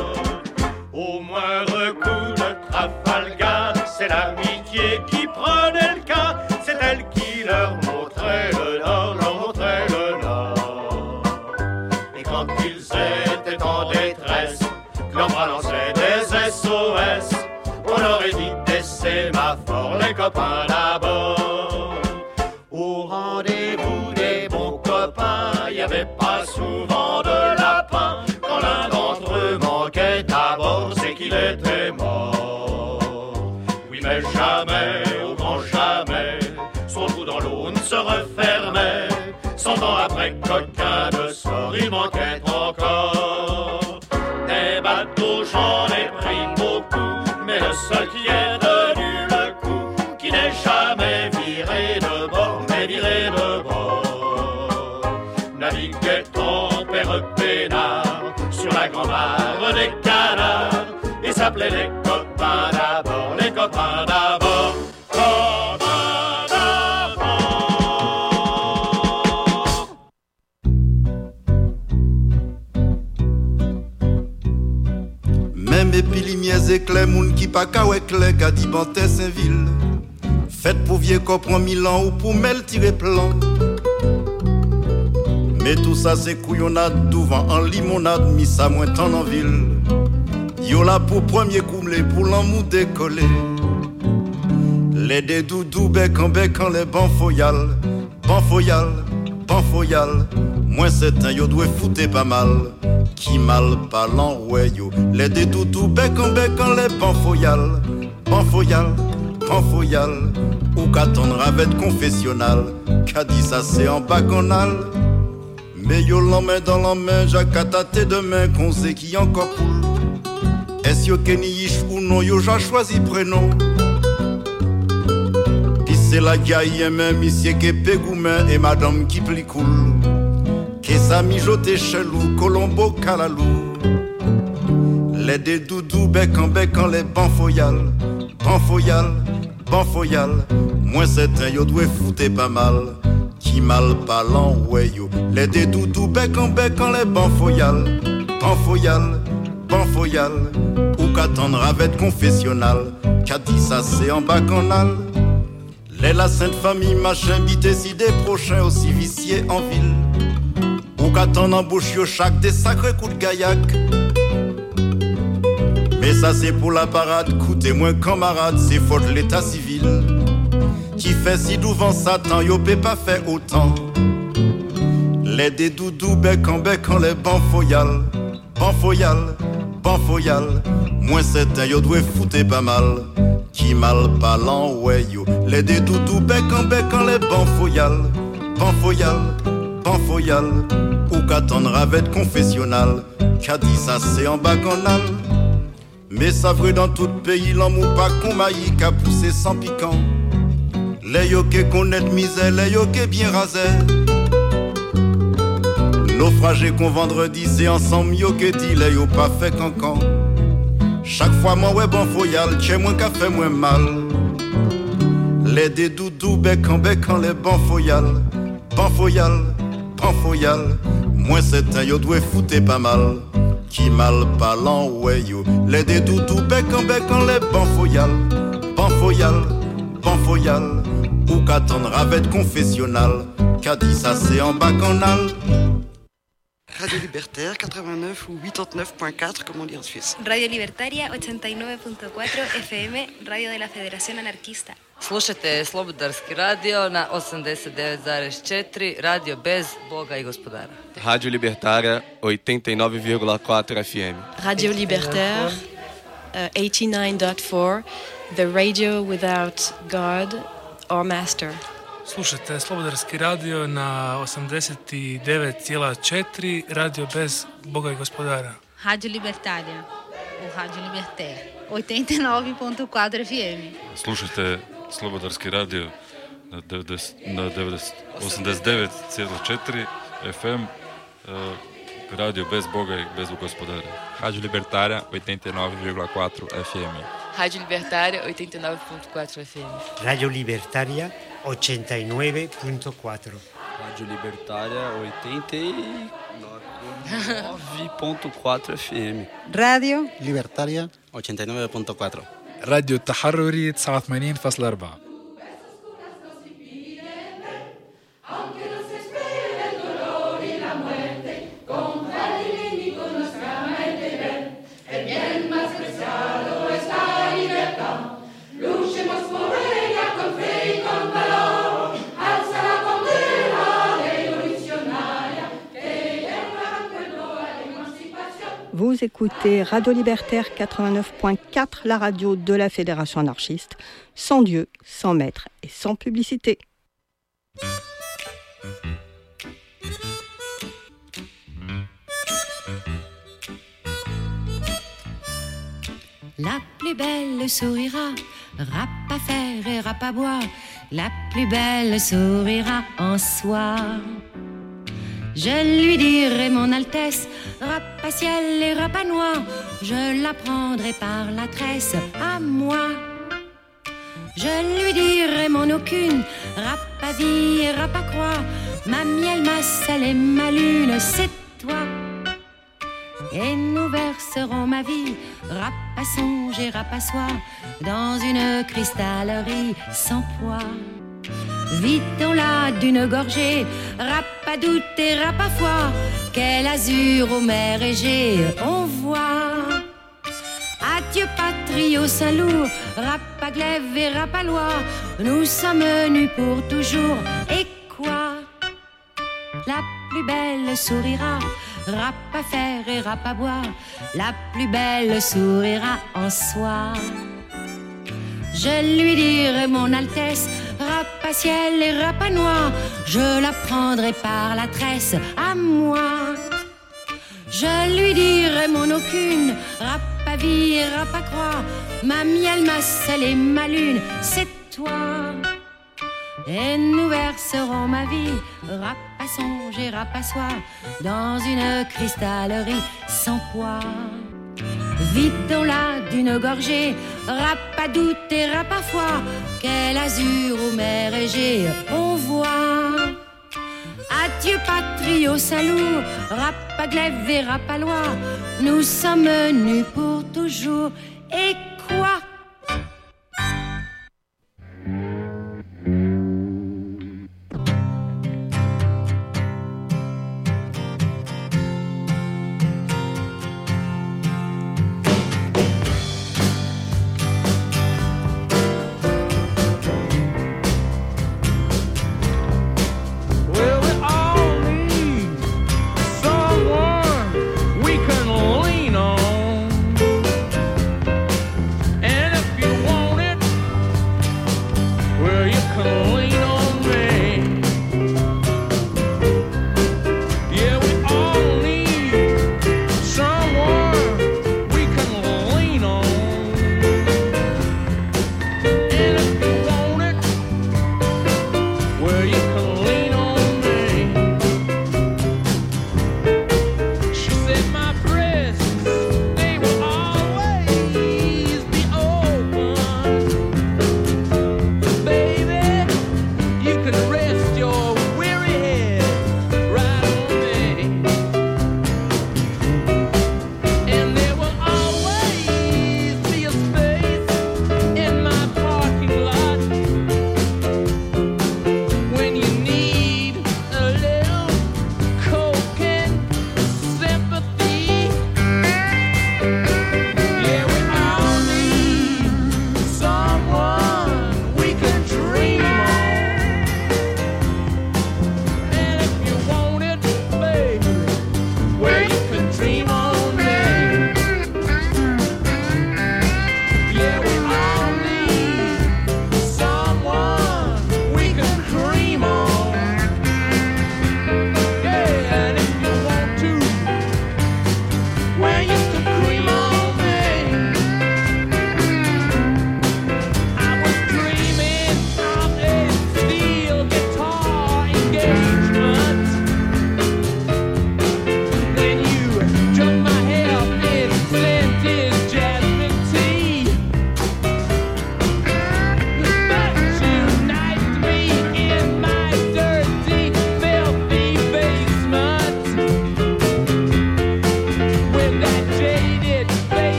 Au moindre coup de Trafalgar, c'est l'amitié qui prenait le cas, c'est elle qui leur montrait le nord, leur montrait le nord. Et quand ils étaient en détresse, que leur bras lançait des S O S, on aurait dit des sémaphores, les copains d'abord. Au rendez-vous des bons copains, il n'y avait pas souvent de lapin. Quand l'un d'entre eux manquait à bord, c'est qu'il était mort. Oui, mais jamais, au grand jamais, son trou dans l'eau ne se refermait. Cent ans après, coquin de sort, il manquait encore. Des bateaux, j'en ai pris beaucoup, mais le seul qui est tenu le coup, qui n'est jamais viré de bord, mais viré de bord, naviguait en père peinard sur la grand-mare des canards, et s'appelait les copains d'abord, les copains d'abord, copains d'abord. Même épilimiers éclairs, moun qui pa ka wè clé, ka di bantè Saint-Ville. Faites pour vieux qu'on prend mille ans ou pour mel tirer plan. Mais tout ça c'est couillonnade, devant en limonade, mis ça moins temps en ville. Yo là pour premier coumler, pour l'amour décoller. Les des doudous bec en bec en les banfoyal, banfoyal, banfoyal. Moins c'est un yo doit fouter pas mal. Qui mal parlant ouais yo. Les des doudous bec en bec en les banfoyal, banfoyal, banfoyal. Ou qu'attendre avec confessionnal. Qu'a dit ça c'est en bacchanal. Mais yo l'emmène dans la main, j'accatate demain qu'on sait qui encore cool. Est-ce yo Kenyish ou non, yo j'ai choisi prénom. Puis c'est la gaille même, monsieur qui pégoumen et madame qui pli cool. Que ça mijote chelou, Colombo Calalou. Les des doudous bec en bec en les banfoyal, banfoyal, banfoyal. Moins c'est un yo doué fouter pas mal. Qui mal parlant ouais yo. Les des doudous bec en bec en les banfoyal, banfoyal, banfoyal. Ou qu'attendre avec confessionnal. Qu'a dit ça c'est en bacchanal. Les la sainte famille machin bité si des prochains aussi viciés en ville. Ou qu'attendre en bouche yo chaque des sacrés coups de gaillac. Mais ça c'est pour la parade, coûtez-moi camarade, c'est faute de l'état civil qui fait si devant Satan, yo peut pas fait autant. Les des doudous bec en bec en les banfoyal, banfoyal, banfoyal. Moins certain yo doit fouter pas mal, qui mal parlant ouais yo. Les des doudous bec en bec en les banfoyal, banfoyal, banfoyal. Ou qu'attendre avec confessionnal, qu'a dit ça c'est en bacchanal. Mais ça vrai dans tout pays, l'amour pas qu'on maillit, qu'a poussé sans piquant. Les yo qui connaissent misère, les yo qui bien rasé. Naufragés qu'on vendredi, c'est ensemble yo qui dit, les yo pas fait cancan. Chaque fois moi ouais bon foyal, tchè moins qu'a fait moins mal. Les des doudous bec en bec en les bon foyal, bon foyal, bon foyal. Moins certain yo doit fouter pas mal, qui mal parlant ouais yo. Les des doudous bec en bec en les bon foyal, bon foyal, bon foyal. Ou qu'attendre avec confessionnal, qu'a dit ça c'est en bacchanal. Radio Libertaire quatre-vingt-neuf ou quatre-vingt-neuf point quatre, comme on dit en Suisse. Radio Libertaria ochenta y nueve punto cuatro F M, radio de la Federación Anarquista. Slušajte Slobodarski radio na osamdeset devet zarez četiri, radio bez Boga i gospodara. Rádio Libertária oitenta e nove vírgula quatro F M. Radio Libertaire uh, eighty-nine point four, the radio without God or master. Slušajte Slobodarski radio na osamdeset devet zarez četiri, radio bez Boga i gospodara. Radio Libertaria, ou Radio Libertaire, oitenta e nove ponto quatro F M. Slušajte Slobodarski radio na, na osamdeset devet zarez četiri F M, uh, radio bez Boga i bez gospodara. Radio Libertária oitenta e nove vírgula quatro F M. Rádio Libertária oitenta e nove ponto quatro F M. Radio Libertaria ochenta y nueve punto cuatro. Radio Libertária oitenta e nove ponto quatro F M. Radio Libertaria ochenta y nueve punto cuatro. راديو التحرري تسعة وثمانين فاصلة أربعة. Vous écoutez Radio Libertaire quatre-vingt-neuf point quatre, la radio de la Fédération anarchiste, sans Dieu, sans maître et sans publicité. La plus belle sourira, rap à faire et rap à boire. La plus belle sourira en soi. Je lui dirai mon Altesse, rap à ciel et rap à noix. Je la prendrai par la tresse à moi. Je lui dirai mon aucune, rap à vie et rap à croix. Ma miel, ma sel et ma lune, c'est toi. Et nous verserons ma vie, rap à songe et rap à soie, dans une cristallerie sans poids. Vidons-la d'une gorgée, rap à doute et rap à foi. Quel azur aux mers égées on voit. Adieu patrie au Saint-Loup, rap à glaive et rap à loi. Nous sommes nus pour toujours, et quoi? La plus belle sourira, rap à faire et rap à boire. La plus belle sourira en soi. Je lui dirai mon Altesse, rap à ciel et rap à noix. Je la prendrai par la tresse à moi. Je lui dirai mon aucune, rap à vie et rap à croix. Ma miel, ma sel et ma lune, c'est toi. Et nous verserons ma vie, rap à songe et rap à soie, dans une cristallerie sans poids. Vidons-la d'une gorgée, rap à doute et rap à foi. Quel azur aux mers égées on voit. Adieu patrie au Saint-Loup, rap à glaive et rap à loi. Nous sommes nus pour toujours, et quoi?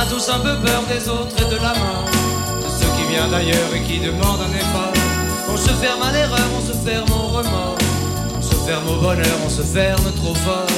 a tous un peu peur des autres et de la mort, de ceux qui viennent d'ailleurs et qui demandent un effort. On se ferme à l'erreur, on se ferme au remords, on se ferme au bonheur, on se ferme trop fort.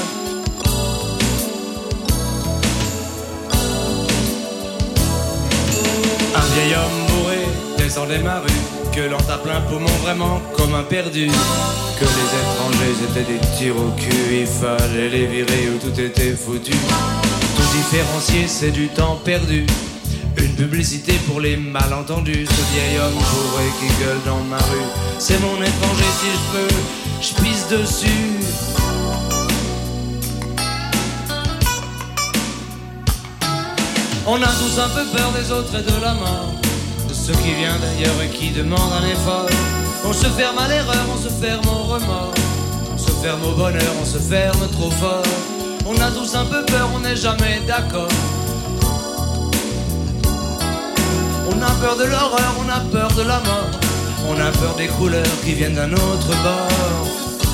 Un vieil homme bourré descendait ma rue, gueulant à plein poumon vraiment comme un perdu. Que les étrangers étaient des tirs au cul, il fallait les virer ou tout était foutu. Tout différencier c'est du temps perdu, une publicité pour les malentendus. Ce vieil homme bourré qui gueule dans ma rue, c'est mon étranger, si je peux, je pisse dessus. On a tous un peu peur des autres et de la mort, de ceux qui viennent d'ailleurs et qui demandent un effort. On se ferme à l'erreur, on se ferme au remords, on se ferme au bonheur, on se ferme trop fort. On a tous un peu peur, on n'est jamais d'accord. On a peur de l'horreur, on a peur de la mort, on a peur des couleurs qui viennent d'un autre bord.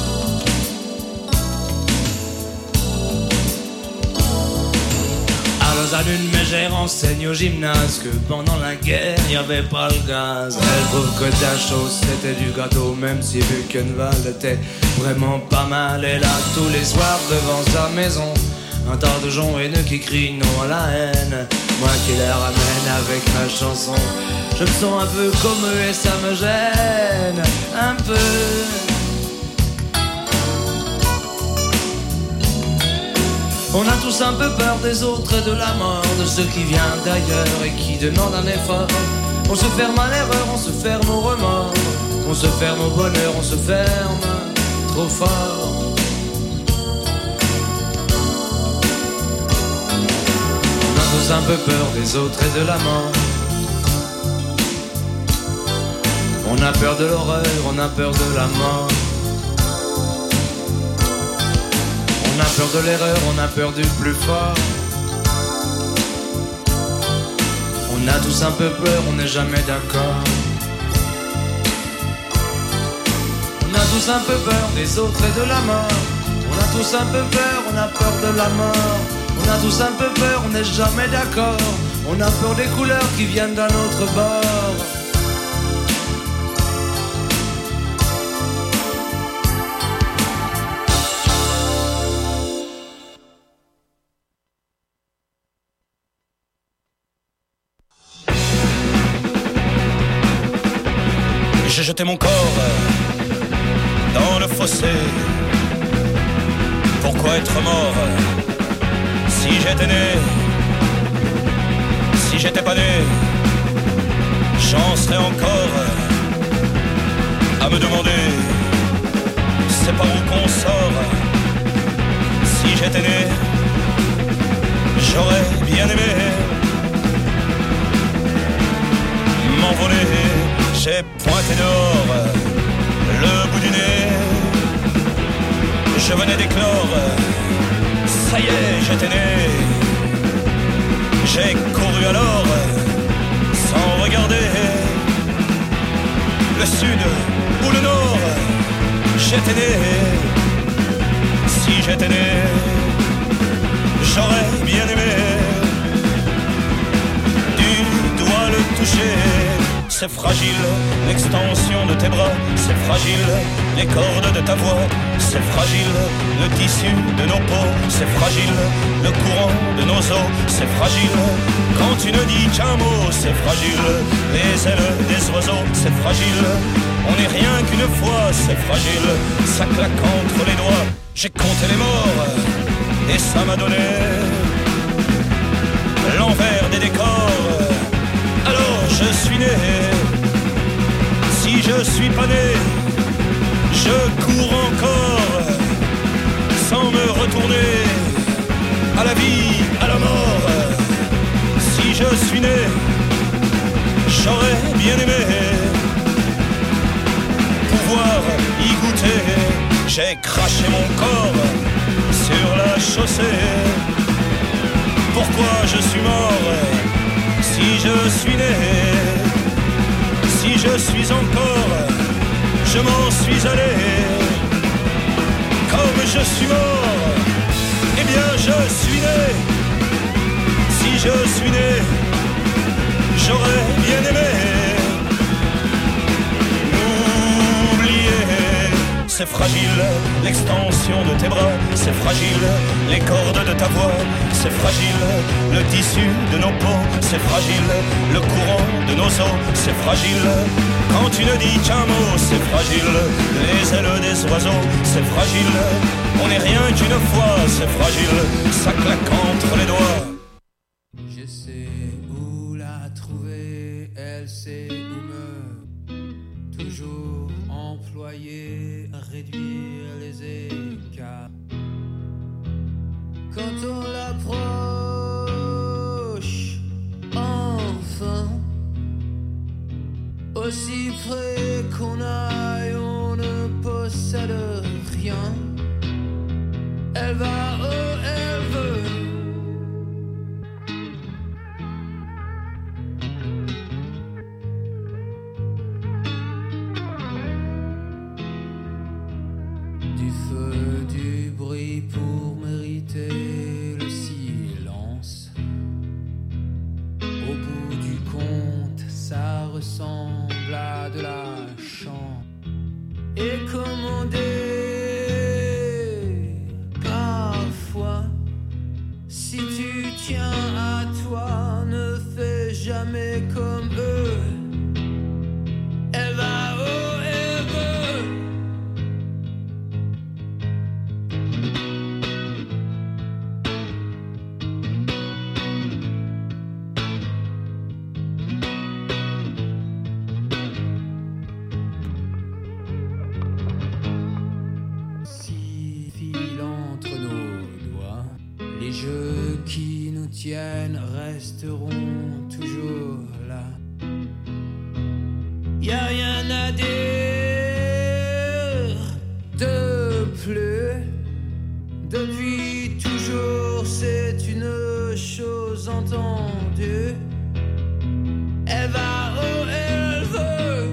À une mégère enseigne au gymnase que pendant la guerre il n'y avait pas le gaz. Elle trouve que ta chose c'était du gâteau, même si Buchenwald était vraiment pas mal. Et là tous les soirs devant sa maison, un tas de gens haineux qui crient non à la haine. Moi qui les ramène avec ma chanson, je me sens un peu comme eux et ça me gêne un peu. On a tous un peu peur des autres et de la mort, de ceux qui viennent d'ailleurs et qui demandent un effort. On se ferme à l'erreur, on se ferme au remords, on se ferme au bonheur, on se ferme trop fort. On a tous un peu peur des autres et de la mort. On a peur de l'horreur, on a peur de la mort. On a peur de l'erreur, on a peur du plus fort. On a tous un peu peur, on n'est jamais d'accord. On a tous un peu peur des autres et de la mort. On a tous un peu peur, on a peur de la mort. On a tous un peu peur, on n'est jamais d'accord. On a peur des couleurs qui viennent d'un autre bord. J'ai jeté mon corps dans le fossé. Pourquoi être mort si j'étais né? Si j'étais pas né, j'en serais encore à me demander c'est par où qu'on sort. Si j'étais né, j'aurais bien aimé m'envoler. J'ai pointé dehors le bout du nez. Je venais d'éclore, ça y est, j'étais né. J'ai couru alors, sans regarder le sud ou le nord. J'étais né, si j'étais né, j'aurais bien aimé du doigt le toucher. C'est fragile, l'extension de tes bras, c'est fragile, les cordes de ta voix, c'est fragile, le tissu de nos peaux, c'est fragile, le courant de nos os, c'est fragile, quand tu ne dis qu'un mot, c'est fragile, les ailes des oiseaux, c'est fragile, on n'est rien qu'une fois, c'est fragile, ça claque entre les doigts, j'ai compté les morts, et ça m'a donné l'envers des décors. Alors je suis né, si je suis pas né, je cours encore, sans me retourner, à la vie, à la mort. Si je suis né, j'aurais bien aimé pouvoir y goûter. J'ai craché mon corps sur la chaussée. Pourquoi je suis mort? Si je suis né, si je suis encore, je m'en suis allé. Comme je suis mort, eh bien je suis né. Si je suis né, j'aurais bien aimé m'oublier. C'est fragile l'extension de tes bras, c'est fragile les cordes de ta voix, c'est fragile le tissu de nos peaux, c'est fragile le courant de nos os, c'est fragile quand tu ne dis qu'un mot, c'est fragile les ailes des oiseaux, c'est fragile, on n'est rien qu'une fois, c'est fragile, ça claque entre les doigts. Je sais où la trouver, elle sait où me toujours employer, réduire les écarts. Quand on l'approche, enfin, aussi près qu'on aille, on ne possède rien. Elle va où elle veut. Du feu, du bruit pour mériter le silence. Au bout du compte, ça ressemble à de la chance. Et commander parfois, si tu tiens à toi, ne fais jamais comme eux. Elle va où elle veut. Qui nous tiennent resteront toujours là. Y'a rien à dire de plus. Depuis toujours, c'est une chose entendue. Elle va où elle veut.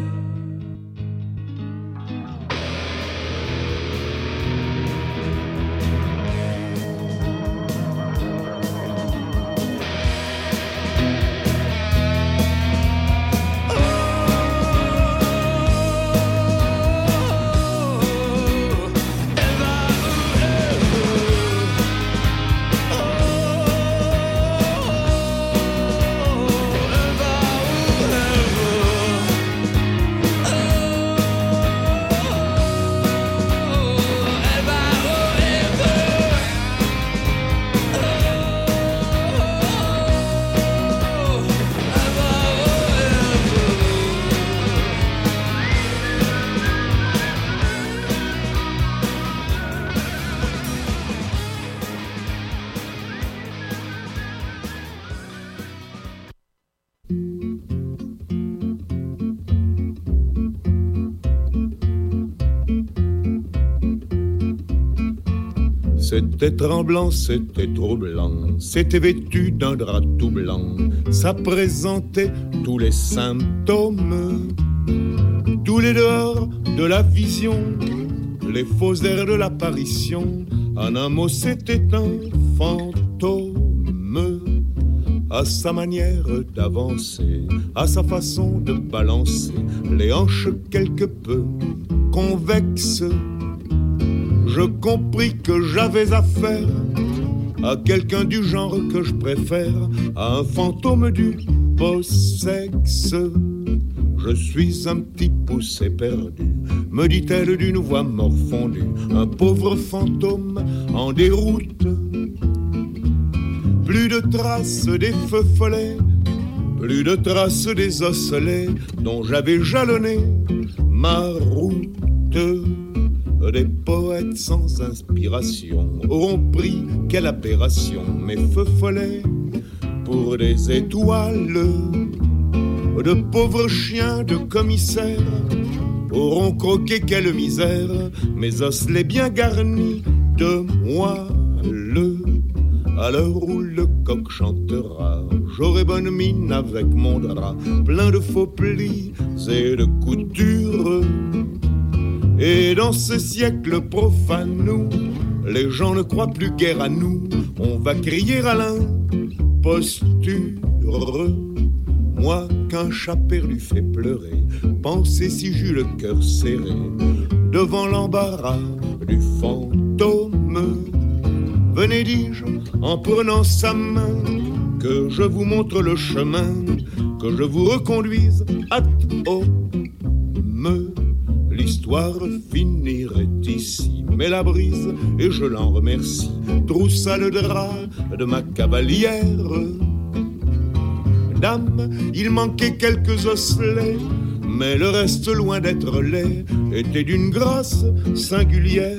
C'était tremblant, c'était troublant, c'était vêtu d'un drap tout blanc, ça présentait tous les symptômes, tous les dehors de la vision, les faux airs de l'apparition, en un mot c'était un fantôme, à sa manière d'avancer, à sa façon de balancer, les hanches quelque peu convexes. Je compris que j'avais affaire à quelqu'un du genre que je préfère, à un fantôme du beau sexe. Je suis un petit poussé perdu, me dit-elle d'une voix morfondue, un pauvre fantôme en déroute. Plus de traces des feux follets, plus de traces des osselets dont j'avais jalonné ma route. Des poètes sans inspiration auront pris quelle aberration mes feux follets pour des étoiles. De pauvres chiens de commissaires auront croqué quelle misère mes osselets bien garnis de moelle. À l'heure où le coq chantera, j'aurai bonne mine avec mon drap plein de faux plis et de coutures. Et dans ce siècle profane, nous, les gens ne croient plus guère à nous. On va crier à l'imposture. imposture. Moi qu'un chat perdu fait pleurer, pensez si j'eus le cœur serré devant l'embarras du fantôme. Venez, dis-je, en prenant sa main, que je vous montre le chemin, que je vous reconduise à Home. L'histoire finirait ici, mais la brise, et je l'en remercie, troussa le drap de ma cavalière. Dame, il manquait quelques osselets, mais le reste, loin d'être laid, était d'une grâce singulière.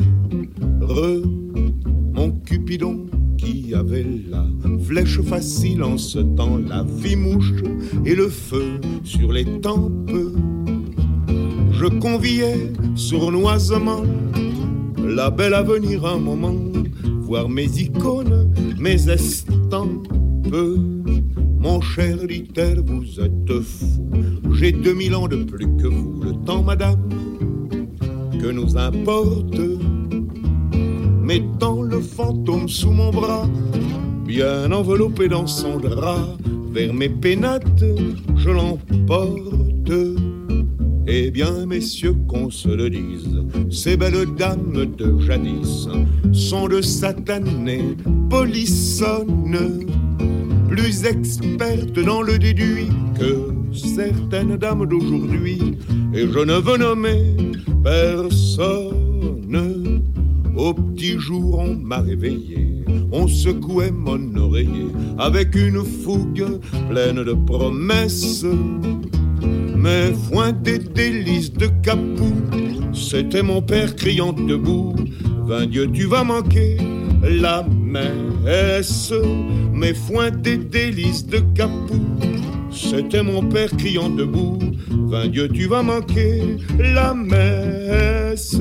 Mon Cupidon, qui avait la flèche facile en ce temps, la vie-mouche et le feu sur les tempes. Je conviais sournoisement la belle à venir un moment, voir mes icônes, mes estampes. Mon cher, dit-elle, vous êtes fou, j'ai deux mille ans de plus que vous. Le temps, madame, que nous importe, mettant le fantôme sous mon bras, bien enveloppé dans son drap, vers mes pénates, je l'emporte. Eh bien, messieurs, qu'on se le dise, ces belles dames de jadis sont de satanées polissonnes, plus expertes dans le déduit que certaines dames d'aujourd'hui. Et je ne veux nommer personne. Au petit jour, on m'a réveillé, on secouait mon oreiller avec une fougue pleine de promesses. Mais foin des délices de Capou, c'était mon père criant debout, vingt Dieu, tu vas manquer la messe. Mais foin des délices de Capou, c'était mon père criant debout, vingt Dieu, tu vas manquer la messe.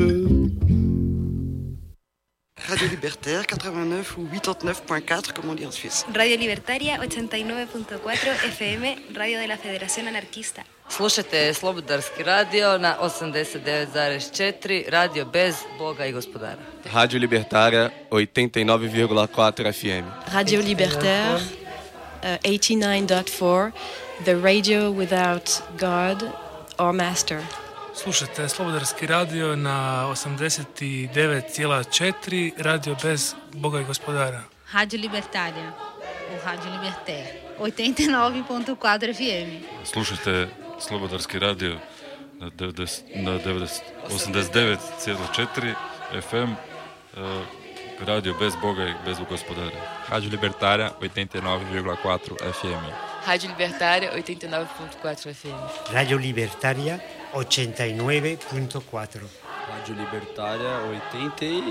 Radio Libertaire quatre-vingt-neuf ou quatre-vingt-neuf point quatre, comme on dit en Suisse. Radio Libertaria ochenta y nueve punto cuatro F M, Radio de la Federación Anarquista. Slušajte Slobodarski radio na osamdeset devet zarez četiri, radio bez Boga i gospodara. Rádio Libertária oitenta e nove vírgula quatro F M. Radio Libertaire uh, eighty-nine point four, the radio without God or master. Slušajte Slobodarski radio na osamdeset devet zarez četiri, radio bez Boga i gospodara. Radio Libertaria, ou Radio Libertaire, oitenta e nove ponto quatro F M. Slušajte Slobodarski radio na, na osamdeset devet zarez četiri F M, uh, radio bez Boga i bez gospodara. Radio Libertária oitenta e nove vírgula quatro F M. Rádio Libertária oitenta e nove ponto quatro F M. Radio Libertaria ochenta y nueve punto cuatro. Rádio Libertária oitenta e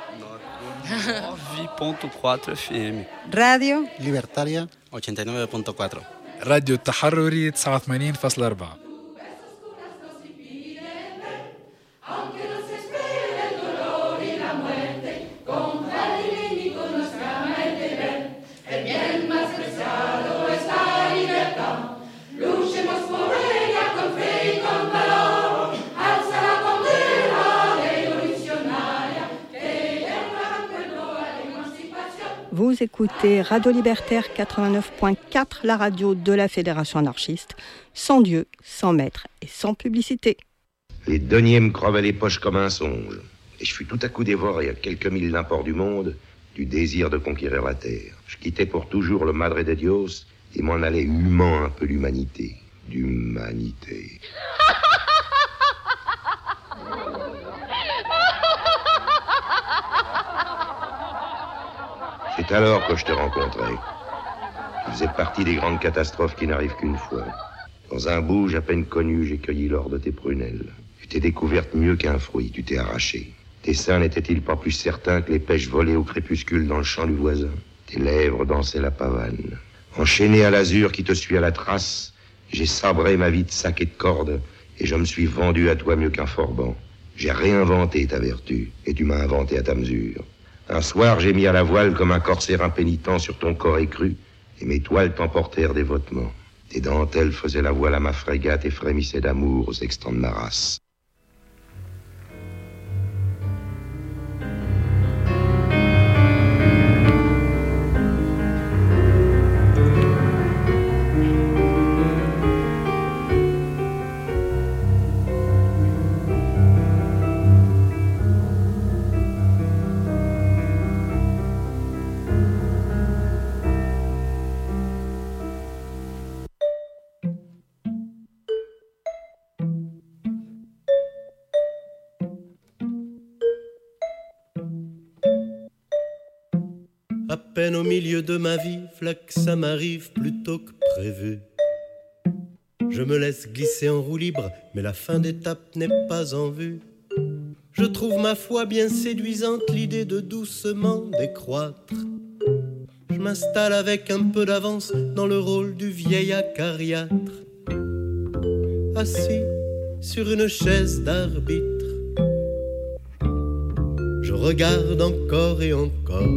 nove ponto quatro F M. Radio Libertaria ochenta y nueve punto cuatro. راديو التحرري تسعة وثمانين فاصلة أربعة. Vous écoutez Radio Libertaire quatre-vingt-neuf point quatre, la radio de la Fédération anarchiste, sans Dieu, sans maître et sans publicité. Les deniers me crevaient les poches comme un songe, et je fus tout à coup dévoré à quelques milles d'un port du monde du désir de conquérir la terre. Je quittais pour toujours le Madre de Dios et m'en allais humant un peu l'humanité. D'humanité. C'est alors que je te rencontrai. Tu faisais partie des grandes catastrophes qui n'arrivent qu'une fois. Dans un bouge à peine connu, j'ai cueilli l'or de tes prunelles. Tu t'es découverte mieux qu'un fruit, tu t'es arraché. Tes seins n'étaient-ils pas plus certains que les pêches volées au crépuscule dans le champ du voisin? Tes lèvres dansaient la pavane. Enchaîné à l'azur qui te suit à la trace, j'ai sabré ma vie de sac et de cordes, et je me suis vendu à toi mieux qu'un forban. J'ai réinventé ta vertu, et tu m'as inventé à ta mesure. Un soir, j'ai mis à la voile comme un corsaire impénitent sur ton corps écru, et mes toiles t'emportèrent dévotement. Tes dentelles faisaient la voile à ma frégate et frémissaient d'amour aux sextants de ma race. À peine au milieu de ma vie, v'là que ça m'arrive plus tôt que prévu. Je me laisse glisser en roue libre, mais la fin d'étape n'est pas en vue. Je trouve ma foi bien séduisante, l'idée de doucement décroître. Je m'installe avec un peu d'avance dans le rôle du vieil acariâtre. Assis sur une chaise d'arbitre, je regarde encore et encore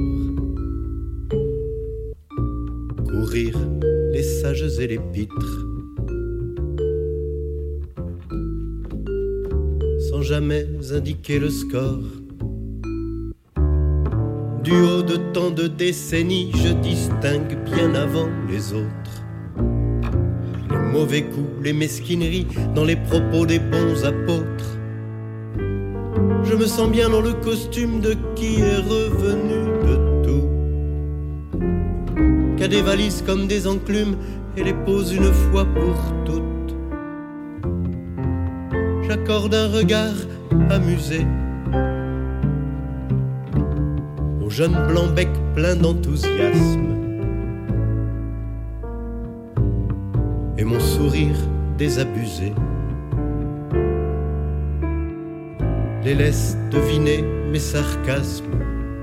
courir les sages et les pitres, sans jamais indiquer le score. Du haut de tant de décennies, je distingue bien avant les autres les mauvais coups, les mesquineries dans les propos des bons apôtres. Je me sens bien dans le costume de qui est revenu de tout, qu'a des valises comme des enclumes et les pose une fois pour toutes. J'accorde un regard amusé au jeune blanc-bec plein d'enthousiasme, et mon sourire désabusé les laisse deviner mes sarcasmes.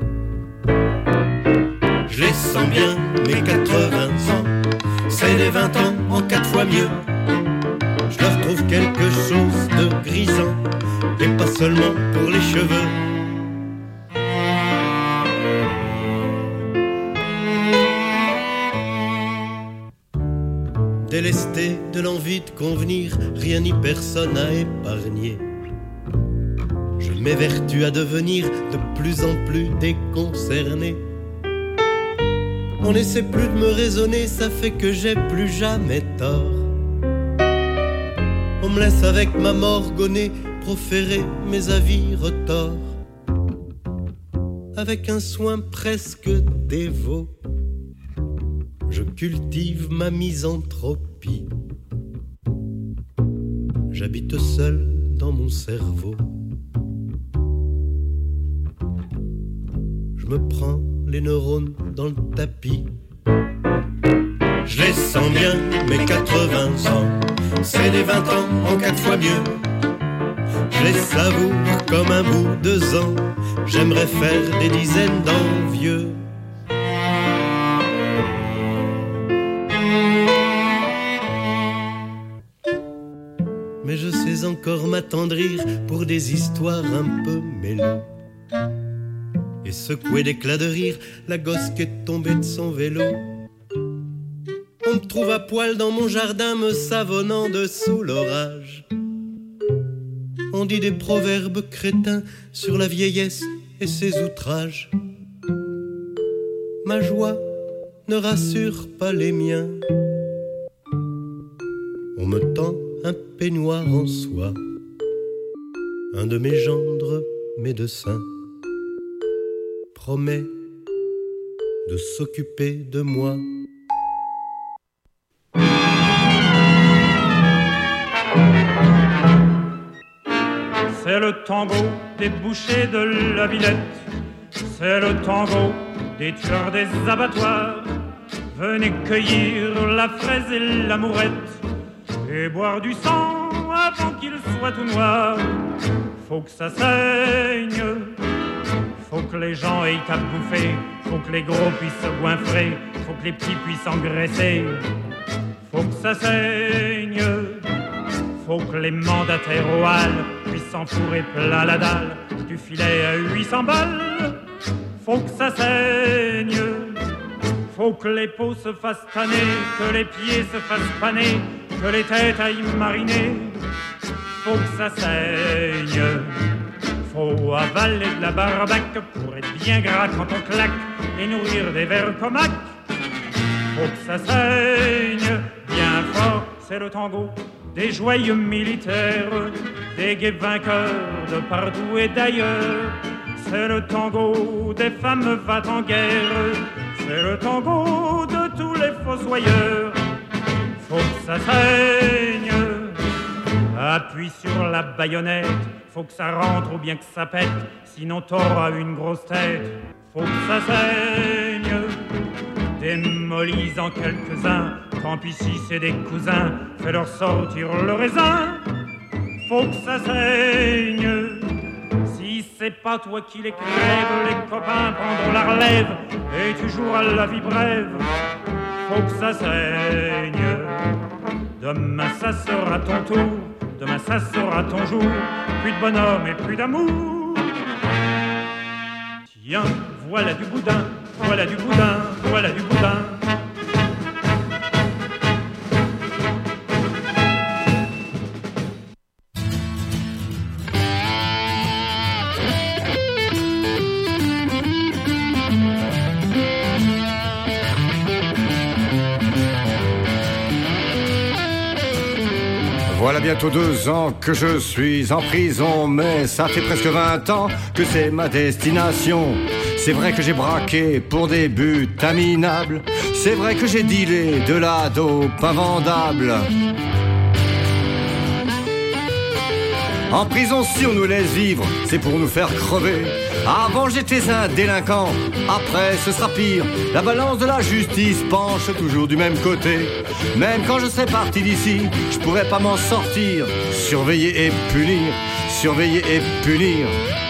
Je les sens bien, mes quatre-vingts ans, c'est les vingt ans en quatre fois mieux. Je leur trouve quelque chose de grisant, et pas seulement pour les cheveux. Délesté de l'envie de convenir, rien ni personne à épargner, je m'évertue à devenir de plus en plus déconcerné. On n'essaie plus de me raisonner, ça fait que j'ai plus jamais tort. On me laisse avec ma morgonnée proférer mes avis retors, avec un soin presque dévot. Je cultive ma misanthropie. J'habite seul dans mon cerveau. Je me prends les neurones dans le tapis. Je les sens bien, mes quatre-vingts ans, c'est les vingt ans en quatre fois mieux. Je les savoure comme un bout de zan, j'aimerais faire des dizaines d'envieux. Mais je sais encore m'attendrir pour des histoires un peu mêlées, et secouer d'éclats de rire la gosse qui est tombée de son vélo. On me trouve à poil dans mon jardin me savonnant dessous l'orage. On dit des proverbes crétins sur la vieillesse et ses outrages. Ma joie ne rassure pas les miens. On me tend un peignoir en soie. Un de mes gendres médecins promet de s'occuper de moi. C'est le tango des bouchers de la Villette, c'est le tango des tueurs des abattoirs. Venez cueillir la fraise et l'amourette et boire du sang avant qu'il soit tout noir. Faut que ça saigne, faut que les gens aient à bouffer, faut que les gros puissent se goinfrer, faut que les petits puissent engraisser. Faut que ça saigne, faut que les mandataires au hall puissent s'enfourrer plein la dalle du filet à huit cents balles. Faut que ça saigne, faut que les peaux se fassent tanner, que les pieds se fassent paner, que les têtes aillent mariner. Faut que ça saigne, faut avaler de la barbaque pour être bien gras quand on claque et nourrir des vers comaques. Faut que ça saigne bien fort, c'est le tango des joyeux militaires, des gays vainqueurs de partout et d'ailleurs. C'est le tango des femmes va en guerre, c'est le tango de tous les fossoyeurs. Faut que ça saigne, appuie sur la baïonnette, faut que ça rentre ou bien que ça pète, sinon t'auras une grosse tête. Faut que ça saigne, Démolis-en quelques-uns, tant pis si c'est des cousins, fais-leur sortir le raisin, faut que ça saigne. Si c'est pas toi qui les crèves, les copains prendront la relève, et tu joueras la vie brève, faut que ça saigne. Demain ça sera ton tour, demain ça sera ton jour, plus de bonhomme et plus d'amour. Tiens, voilà du boudin, voilà du boudin, voilà du boudin. Voilà bientôt deux ans que je suis en prison, mais ça fait presque vingt ans que c'est ma destination. C'est vrai que j'ai braqué pour des buts minables, c'est vrai que j'ai dealé de la dope invendable. En prison, si on nous laisse vivre, c'est pour nous faire crever. Avant j'étais un délinquant, après ce sera pire. La balance de la justice penche toujours du même côté. Même quand je serai parti d'ici, je pourrais pas m'en sortir. Surveiller et punir, surveiller et punir.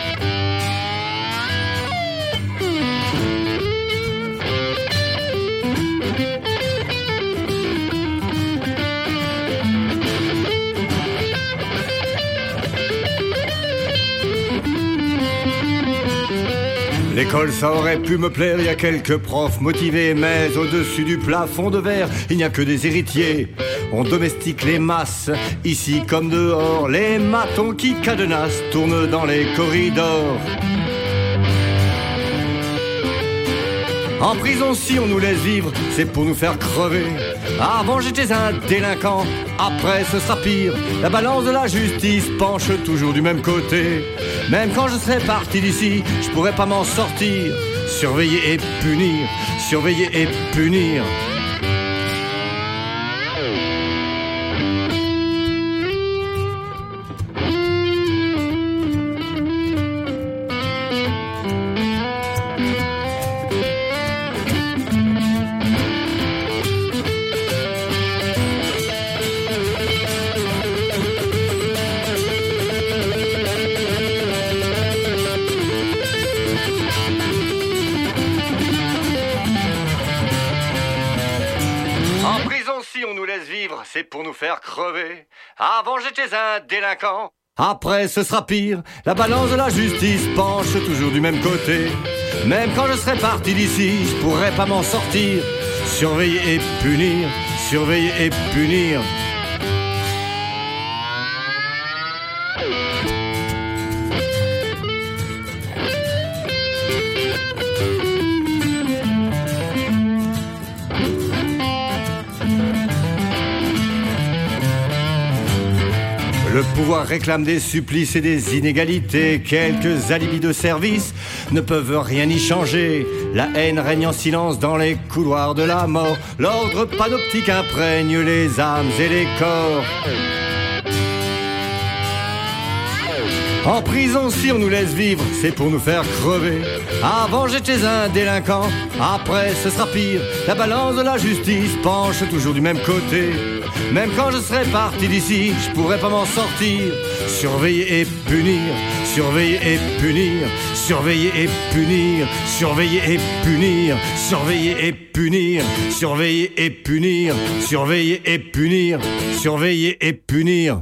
L'école ça aurait pu me plaire, il y a quelques profs motivés, mais au-dessus du plafond de verre, il n'y a que des héritiers. On domestique les masses, ici comme dehors, les matons qui cadenassent tournent dans les corridors. En prison, si on nous laisse vivre, c'est pour nous faire crever. Avant j'étais un délinquant, après ce sera pire. La balance de la justice penche toujours du même côté. Même quand je serai parti d'ici, je pourrais pas m'en sortir. Surveiller et punir, surveiller et punir. C'est pour nous faire crever. Avant j'étais un délinquant, après ce sera pire. La balance de la justice penche toujours du même côté. Même quand je serai parti d'ici, je pourrais pas m'en sortir. Surveiller et punir, surveiller et punir. Le pouvoir réclame des supplices et des inégalités. Quelques alibis de service ne peuvent rien y changer. La haine règne en silence dans les couloirs de la mort. L'ordre panoptique imprègne les âmes et les corps. En prison, si on nous laisse vivre, c'est pour nous faire crever. Avant j'étais un délinquant, après ce sera pire. La balance de la justice penche toujours du même côté. Même quand je serai parti d'ici, je pourrais pas m'en sortir. Surveiller et punir, surveiller et punir, surveiller et punir, surveiller et punir, surveiller et punir, surveiller et punir, surveiller et punir, surveiller et punir.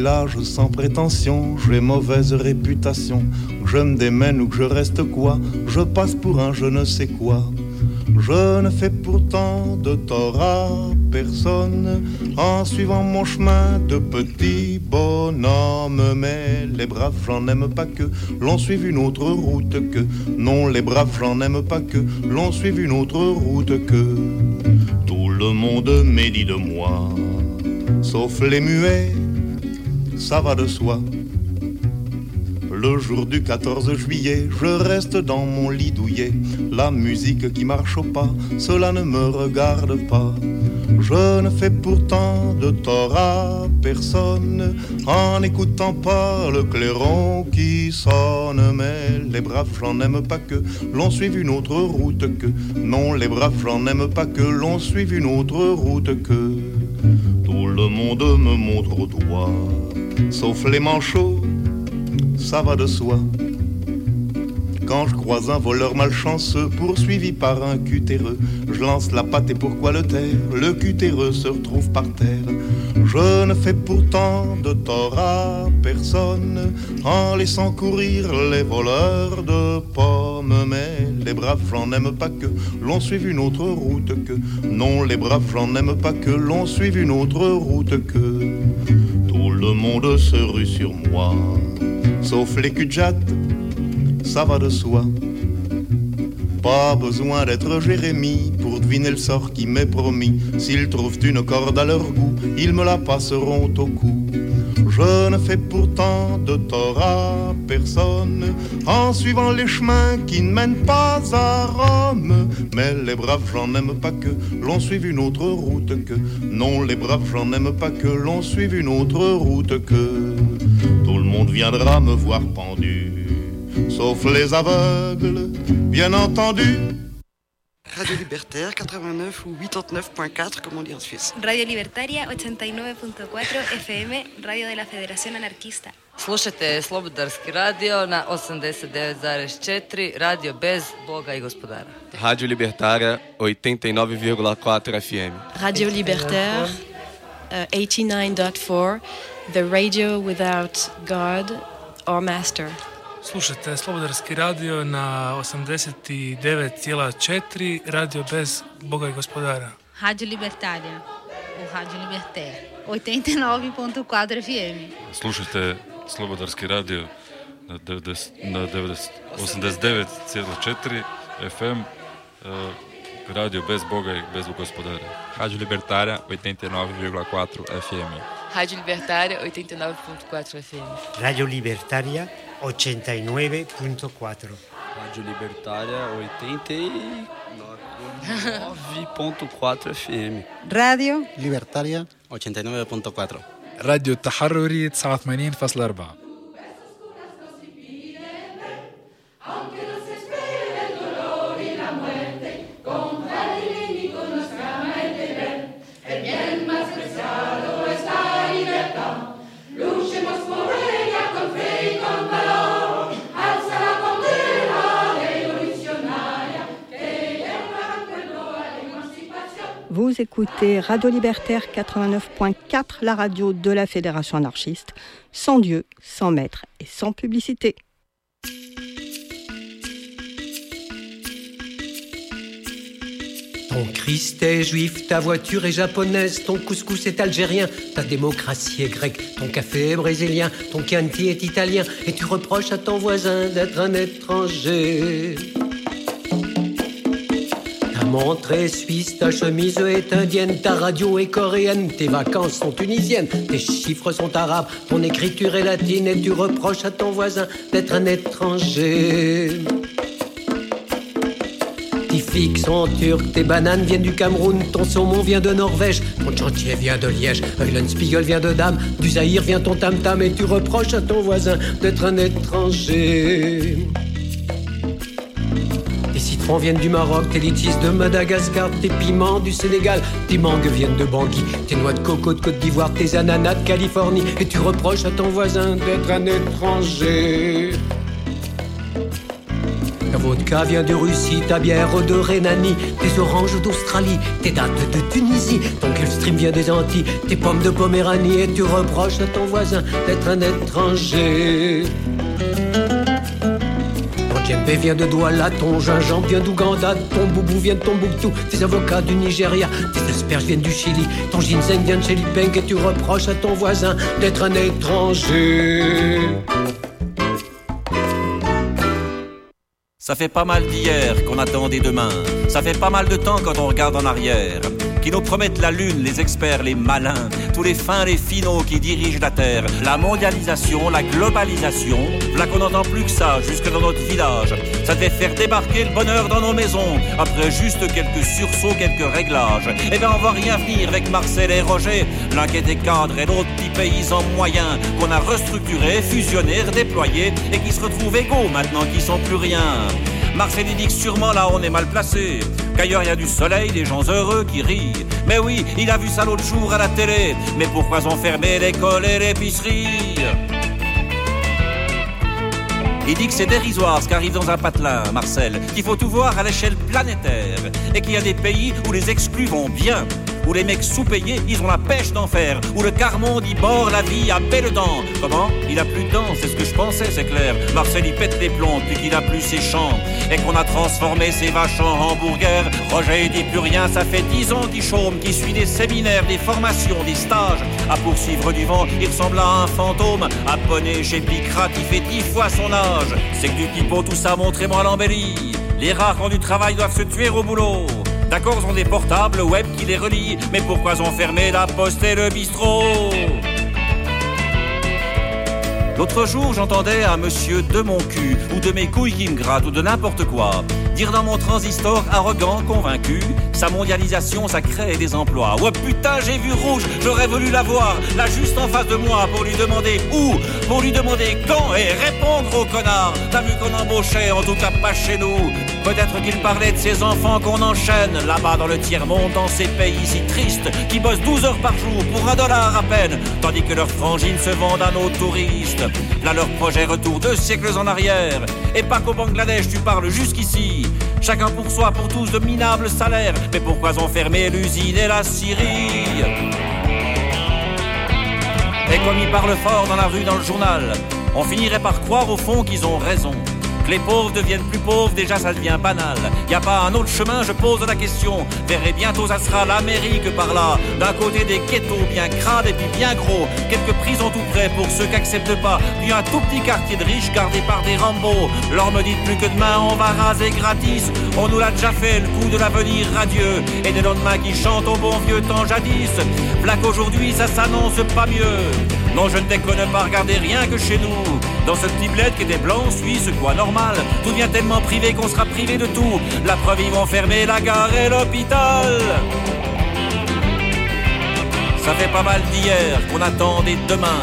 village sans prétention, j'ai mauvaise réputation. Que je me démène ou que je reste quoi, je passe pour un je ne sais quoi. Je ne fais pourtant de tort à personne en suivant mon chemin de petit bonhomme. Mais les braves, j'en aime pas que l'on suive une autre route que. Non, les braves, j'en aime pas que l'on suive une autre route que. Tout le monde médit de moi, sauf les muets, ça va de soi. Le jour du quatorze juillet, je reste dans mon lit douillet. La musique qui marche au pas, cela ne me regarde pas. Je ne fais pourtant de tort à personne en n'écoutant pas le clairon qui sonne. Mais les braves, j'en aime pas que l'on suive une autre route que. Non, les braves, j'en aime pas que l'on suive une autre route que. Tout le monde me montre au doigt, sauf les manchots, ça va de soi. Quand je croise un voleur malchanceux poursuivi par un cutéreux, je lance la patte et pourquoi le taire? Le cutéreux se retrouve par terre. Je ne fais pourtant de tort à personne en laissant courir les voleurs de pommes. Mais les braves, j'en aime pas que l'on suive une autre route que. Non, les braves, j'en aime pas que l'on suive une autre route que. Tout le monde se rue sur moi, sauf les cul-de-jatte, ça va de soi. Pas besoin d'être Jérémie pour deviner le sort qui m'est promis. S'ils trouvent une corde à leur goût, ils me la passeront au cou. Je ne fais pourtant de tort à personne en suivant les chemins qui ne mènent pas à Rome. Mais les braves, j'en aime pas que l'on suive une autre route que. Non, les braves, j'en aime pas que l'on suive une autre route que. Tout le monde viendra me voir pendu, sauf les aveugles, bien entendu. Radio Libertaire quatre-vingt-neuf ou quatre-vingt-neuf point quatre, comme on dit en Suisse. Radio Libertaria ochenta y nueve punto cuatro F M, radio de la Federación Anarquista. Slušajte Slobodarski radio na osamdeset devet zarez četiri, radio bez Boga i gospodara. Rádio Libertária oitenta e nove vírgula quatro F M. Radio Libertaire uh, eighty-nine point four, the radio without God or master. Slušajte Slobodarski radio na osamdeset devet zarez četiri, radio bez Boga i gospodara. Radio Libertaria, ou Radio Libertaire, oitenta e nove ponto quatro F M. Slušajte Slobodarski radio na, na osamdeset devet zarez četiri F M, uh, radio bez Boga i bez gospodara. Radio Libertária oitenta e nove vírgula quatro F M. Rádio Libertária oitenta e nove ponto quatro F M. Radio Libertaria ochenta y nueve punto cuatro. Radio Libertária oitenta e nove ponto quatro F M. Radio Libertaria ochenta y nueve punto cuatro. راديو التحرري تسعة وثمانين فاصلة أربعة. Vous écoutez Radio Libertaire quatre-vingt-neuf point quatre, la radio de la Fédération anarchiste, sans Dieu, sans maître et sans publicité. Ton Christ est juif, ta voiture est japonaise, ton couscous est algérien, ta démocratie est grecque, ton café est brésilien, ton Chianti est italien, et tu reproches à ton voisin d'être un étranger. Ta montre est suisse, ta chemise est indienne, ta radio est coréenne, tes vacances sont tunisiennes, tes chiffres sont arabes, ton écriture est latine, et tu reproches à ton voisin d'être un étranger. Tes figues sont turques, tes bananes viennent du Cameroun, ton saumon vient de Norvège, ton chantier vient de Liège, Eulenspiegel vient de Dame, du Zaïre vient ton tam-tam, et tu reproches à ton voisin d'être un étranger. Tes citrons viennent du Maroc, tes litchis de Madagascar, tes piments du Sénégal, tes mangues viennent de Bangui, tes noix de coco de Côte d'Ivoire, tes ananas de Californie, et tu reproches à ton voisin d'être un étranger. vodka vient de Russie, ta bière de Rhénanie, tes oranges d'Australie, tes dattes de Tunisie, ton Gulfstream vient des Antilles, tes pommes de Poméranie, et tu reproches à ton voisin d'être un étranger. Ton djembé vient de Douala, ton gingembre vient d'Ouganda, ton boubou vient de Tombouctou, tes avocats du Nigeria, tes asperges viennent du Chili, ton ginseng vient de chez Lipeng, et tu reproches à ton voisin d'être un étranger. Ça fait pas mal d'hier qu'on attendait demain. Ça fait pas mal de temps quand on regarde en arrière. Qui nous promettent la lune, les experts, les malins, tous les fins, les finaux qui dirigent la terre. La mondialisation, la globalisation, là qu'on n'entend plus que ça, jusque dans notre village. Ça devait faire débarquer le bonheur dans nos maisons. Après juste quelques sursauts, quelques réglages. Eh ben on va rien venir avec Marcel et Roger, l'un qui était cadre et l'autre petit paysan moyen, qu'on a restructuré, fusionné, redéployé, et qui se retrouvent égaux maintenant qu'ils sont plus rien. Marcel il dit que sûrement là on est mal placé, qu'ailleurs il y a du soleil, des gens heureux qui rient. Mais oui, il a vu ça l'autre jour à la télé. Mais pourquoi ont fermé l'école et l'épicerie? Il dit que c'est dérisoire ce qui arrive dans un patelin, Marcel, qu'il faut tout voir à l'échelle planétaire, et qu'il y a des pays où les exclus vont bien, où les mecs sous-payés, ils ont la pêche d'enfer, où le quart-monde, il bord la vie à belles dents. Comment? Il a plus de dents, c'est ce que je pensais, c'est clair. Marcel, il pète les plombs depuis qu'il a plus ses champs, et qu'on a transformé ses vaches en hamburgers. Roger, il dit plus rien, ça fait dix ans qu'il chôme, qu'il suit des séminaires, des formations, des stages. À poursuivre du vent, il ressemble à un fantôme. À poney chez Picrate, il fait dix fois son âge. C'est que du pipeau, tout ça, montrez-moi l'embellie. Les rares qui ont du travail doivent se tuer au boulot. D'accord, ils ont des portables web qui les relient, mais pourquoi ils ont fermé la poste et le bistrot? L'autre jour, j'entendais un monsieur de mon cul, ou de mes couilles qui me grattent, ou de n'importe quoi, dire dans mon transistor arrogant, convaincu, sa mondialisation, ça crée des emplois. Ouais putain, j'ai vu rouge, j'aurais voulu la voir, là juste en face de moi, pour lui demander où, pour lui demander quand, et répondre au connard. T'as vu qu'on embauchait, en tout cas pas chez nous. Peut-être qu'il parlait de ses enfants qu'on enchaîne là-bas dans le tiers-monde, dans ces pays si tristes, qui bossent douze heures par jour pour un dollar à peine, tandis que leurs frangines se vendent à nos touristes. Là leur projet retour deux siècles en arrière. Et pas qu'au Bangladesh tu parles jusqu'ici. Chacun pour soi, pour tous de minables salaires. Mais pourquoi ont fermé l'usine et la Syrie? Et comme ils parlent fort dans la rue, dans le journal, on finirait par croire au fond qu'ils ont raison. Que les pauvres deviennent plus pauvres, déjà ça devient banal. Y a pas un autre chemin, je pose la question. Verrez bientôt ça sera l'Amérique par là. D'un côté des ghettos bien crades et puis bien gros, quelques prisons tout près pour ceux qui acceptent pas, puis un tout petit quartier de riches gardé par des Rambo. Leur me dites plus que demain on va raser gratis. On nous l'a déjà fait le coup de l'avenir radieux, et des lendemains qui chantent au bon vieux temps jadis. V'là qu'aujourd'hui ça s'annonce pas mieux. Non je ne déconne pas, regardez rien que chez nous. Dans ce petit bled qui était blanc, suisse, quoi normal. Tout devient tellement privé qu'on sera privé de tout. La preuve, ils vont fermer la gare et l'hôpital. Ça fait pas mal d'hier qu'on attendait demain.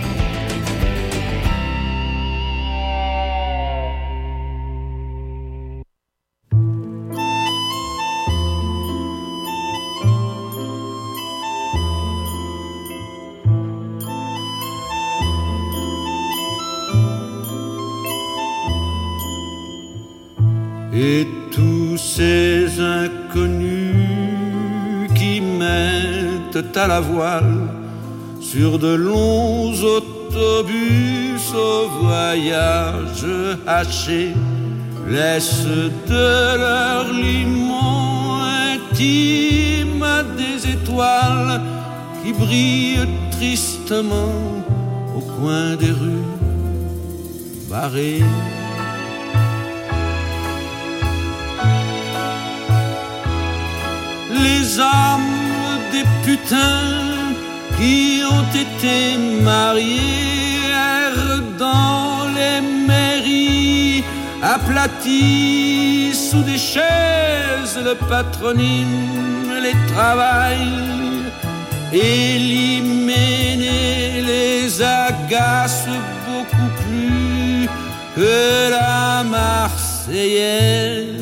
Et tous ces inconnus qui mettent à la voile sur de longs autobus au voyage haché laissent de leur limon intime des étoiles qui brillent tristement au coin des rues barrées. Les âmes des putains qui ont été mariés errent dans les mairies, aplatis sous des chaises, le patronyme les travaille, et l'hyménée les agace beaucoup plus que la Marseillaise.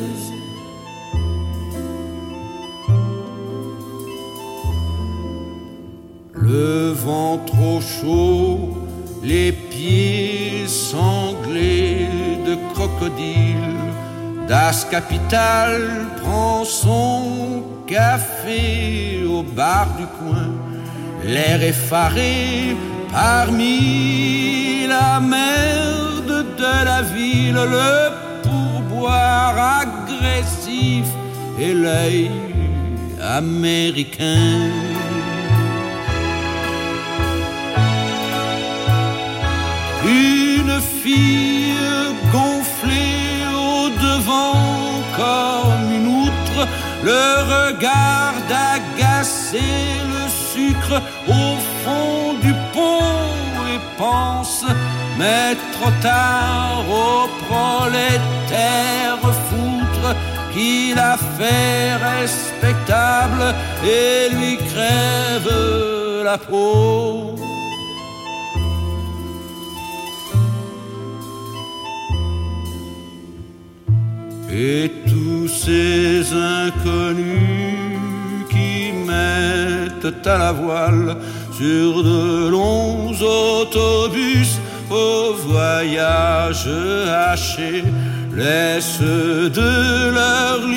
Le vent trop chaud, les pieds sanglés de crocodile Das Kapital prend son café au bar du coin, l'air effaré parmi la merde de la ville, le pourboire agressif et l'œil américain. Une fille gonflée au devant comme une outre, le regard agacé, le sucre au fond du pot et pense, mais trop tard au prolétaire foutre qui la fait respectable et lui crève la peau. Et tous ces inconnus qui mettent à la voile sur de longs autobus au voyage haché laissent de leur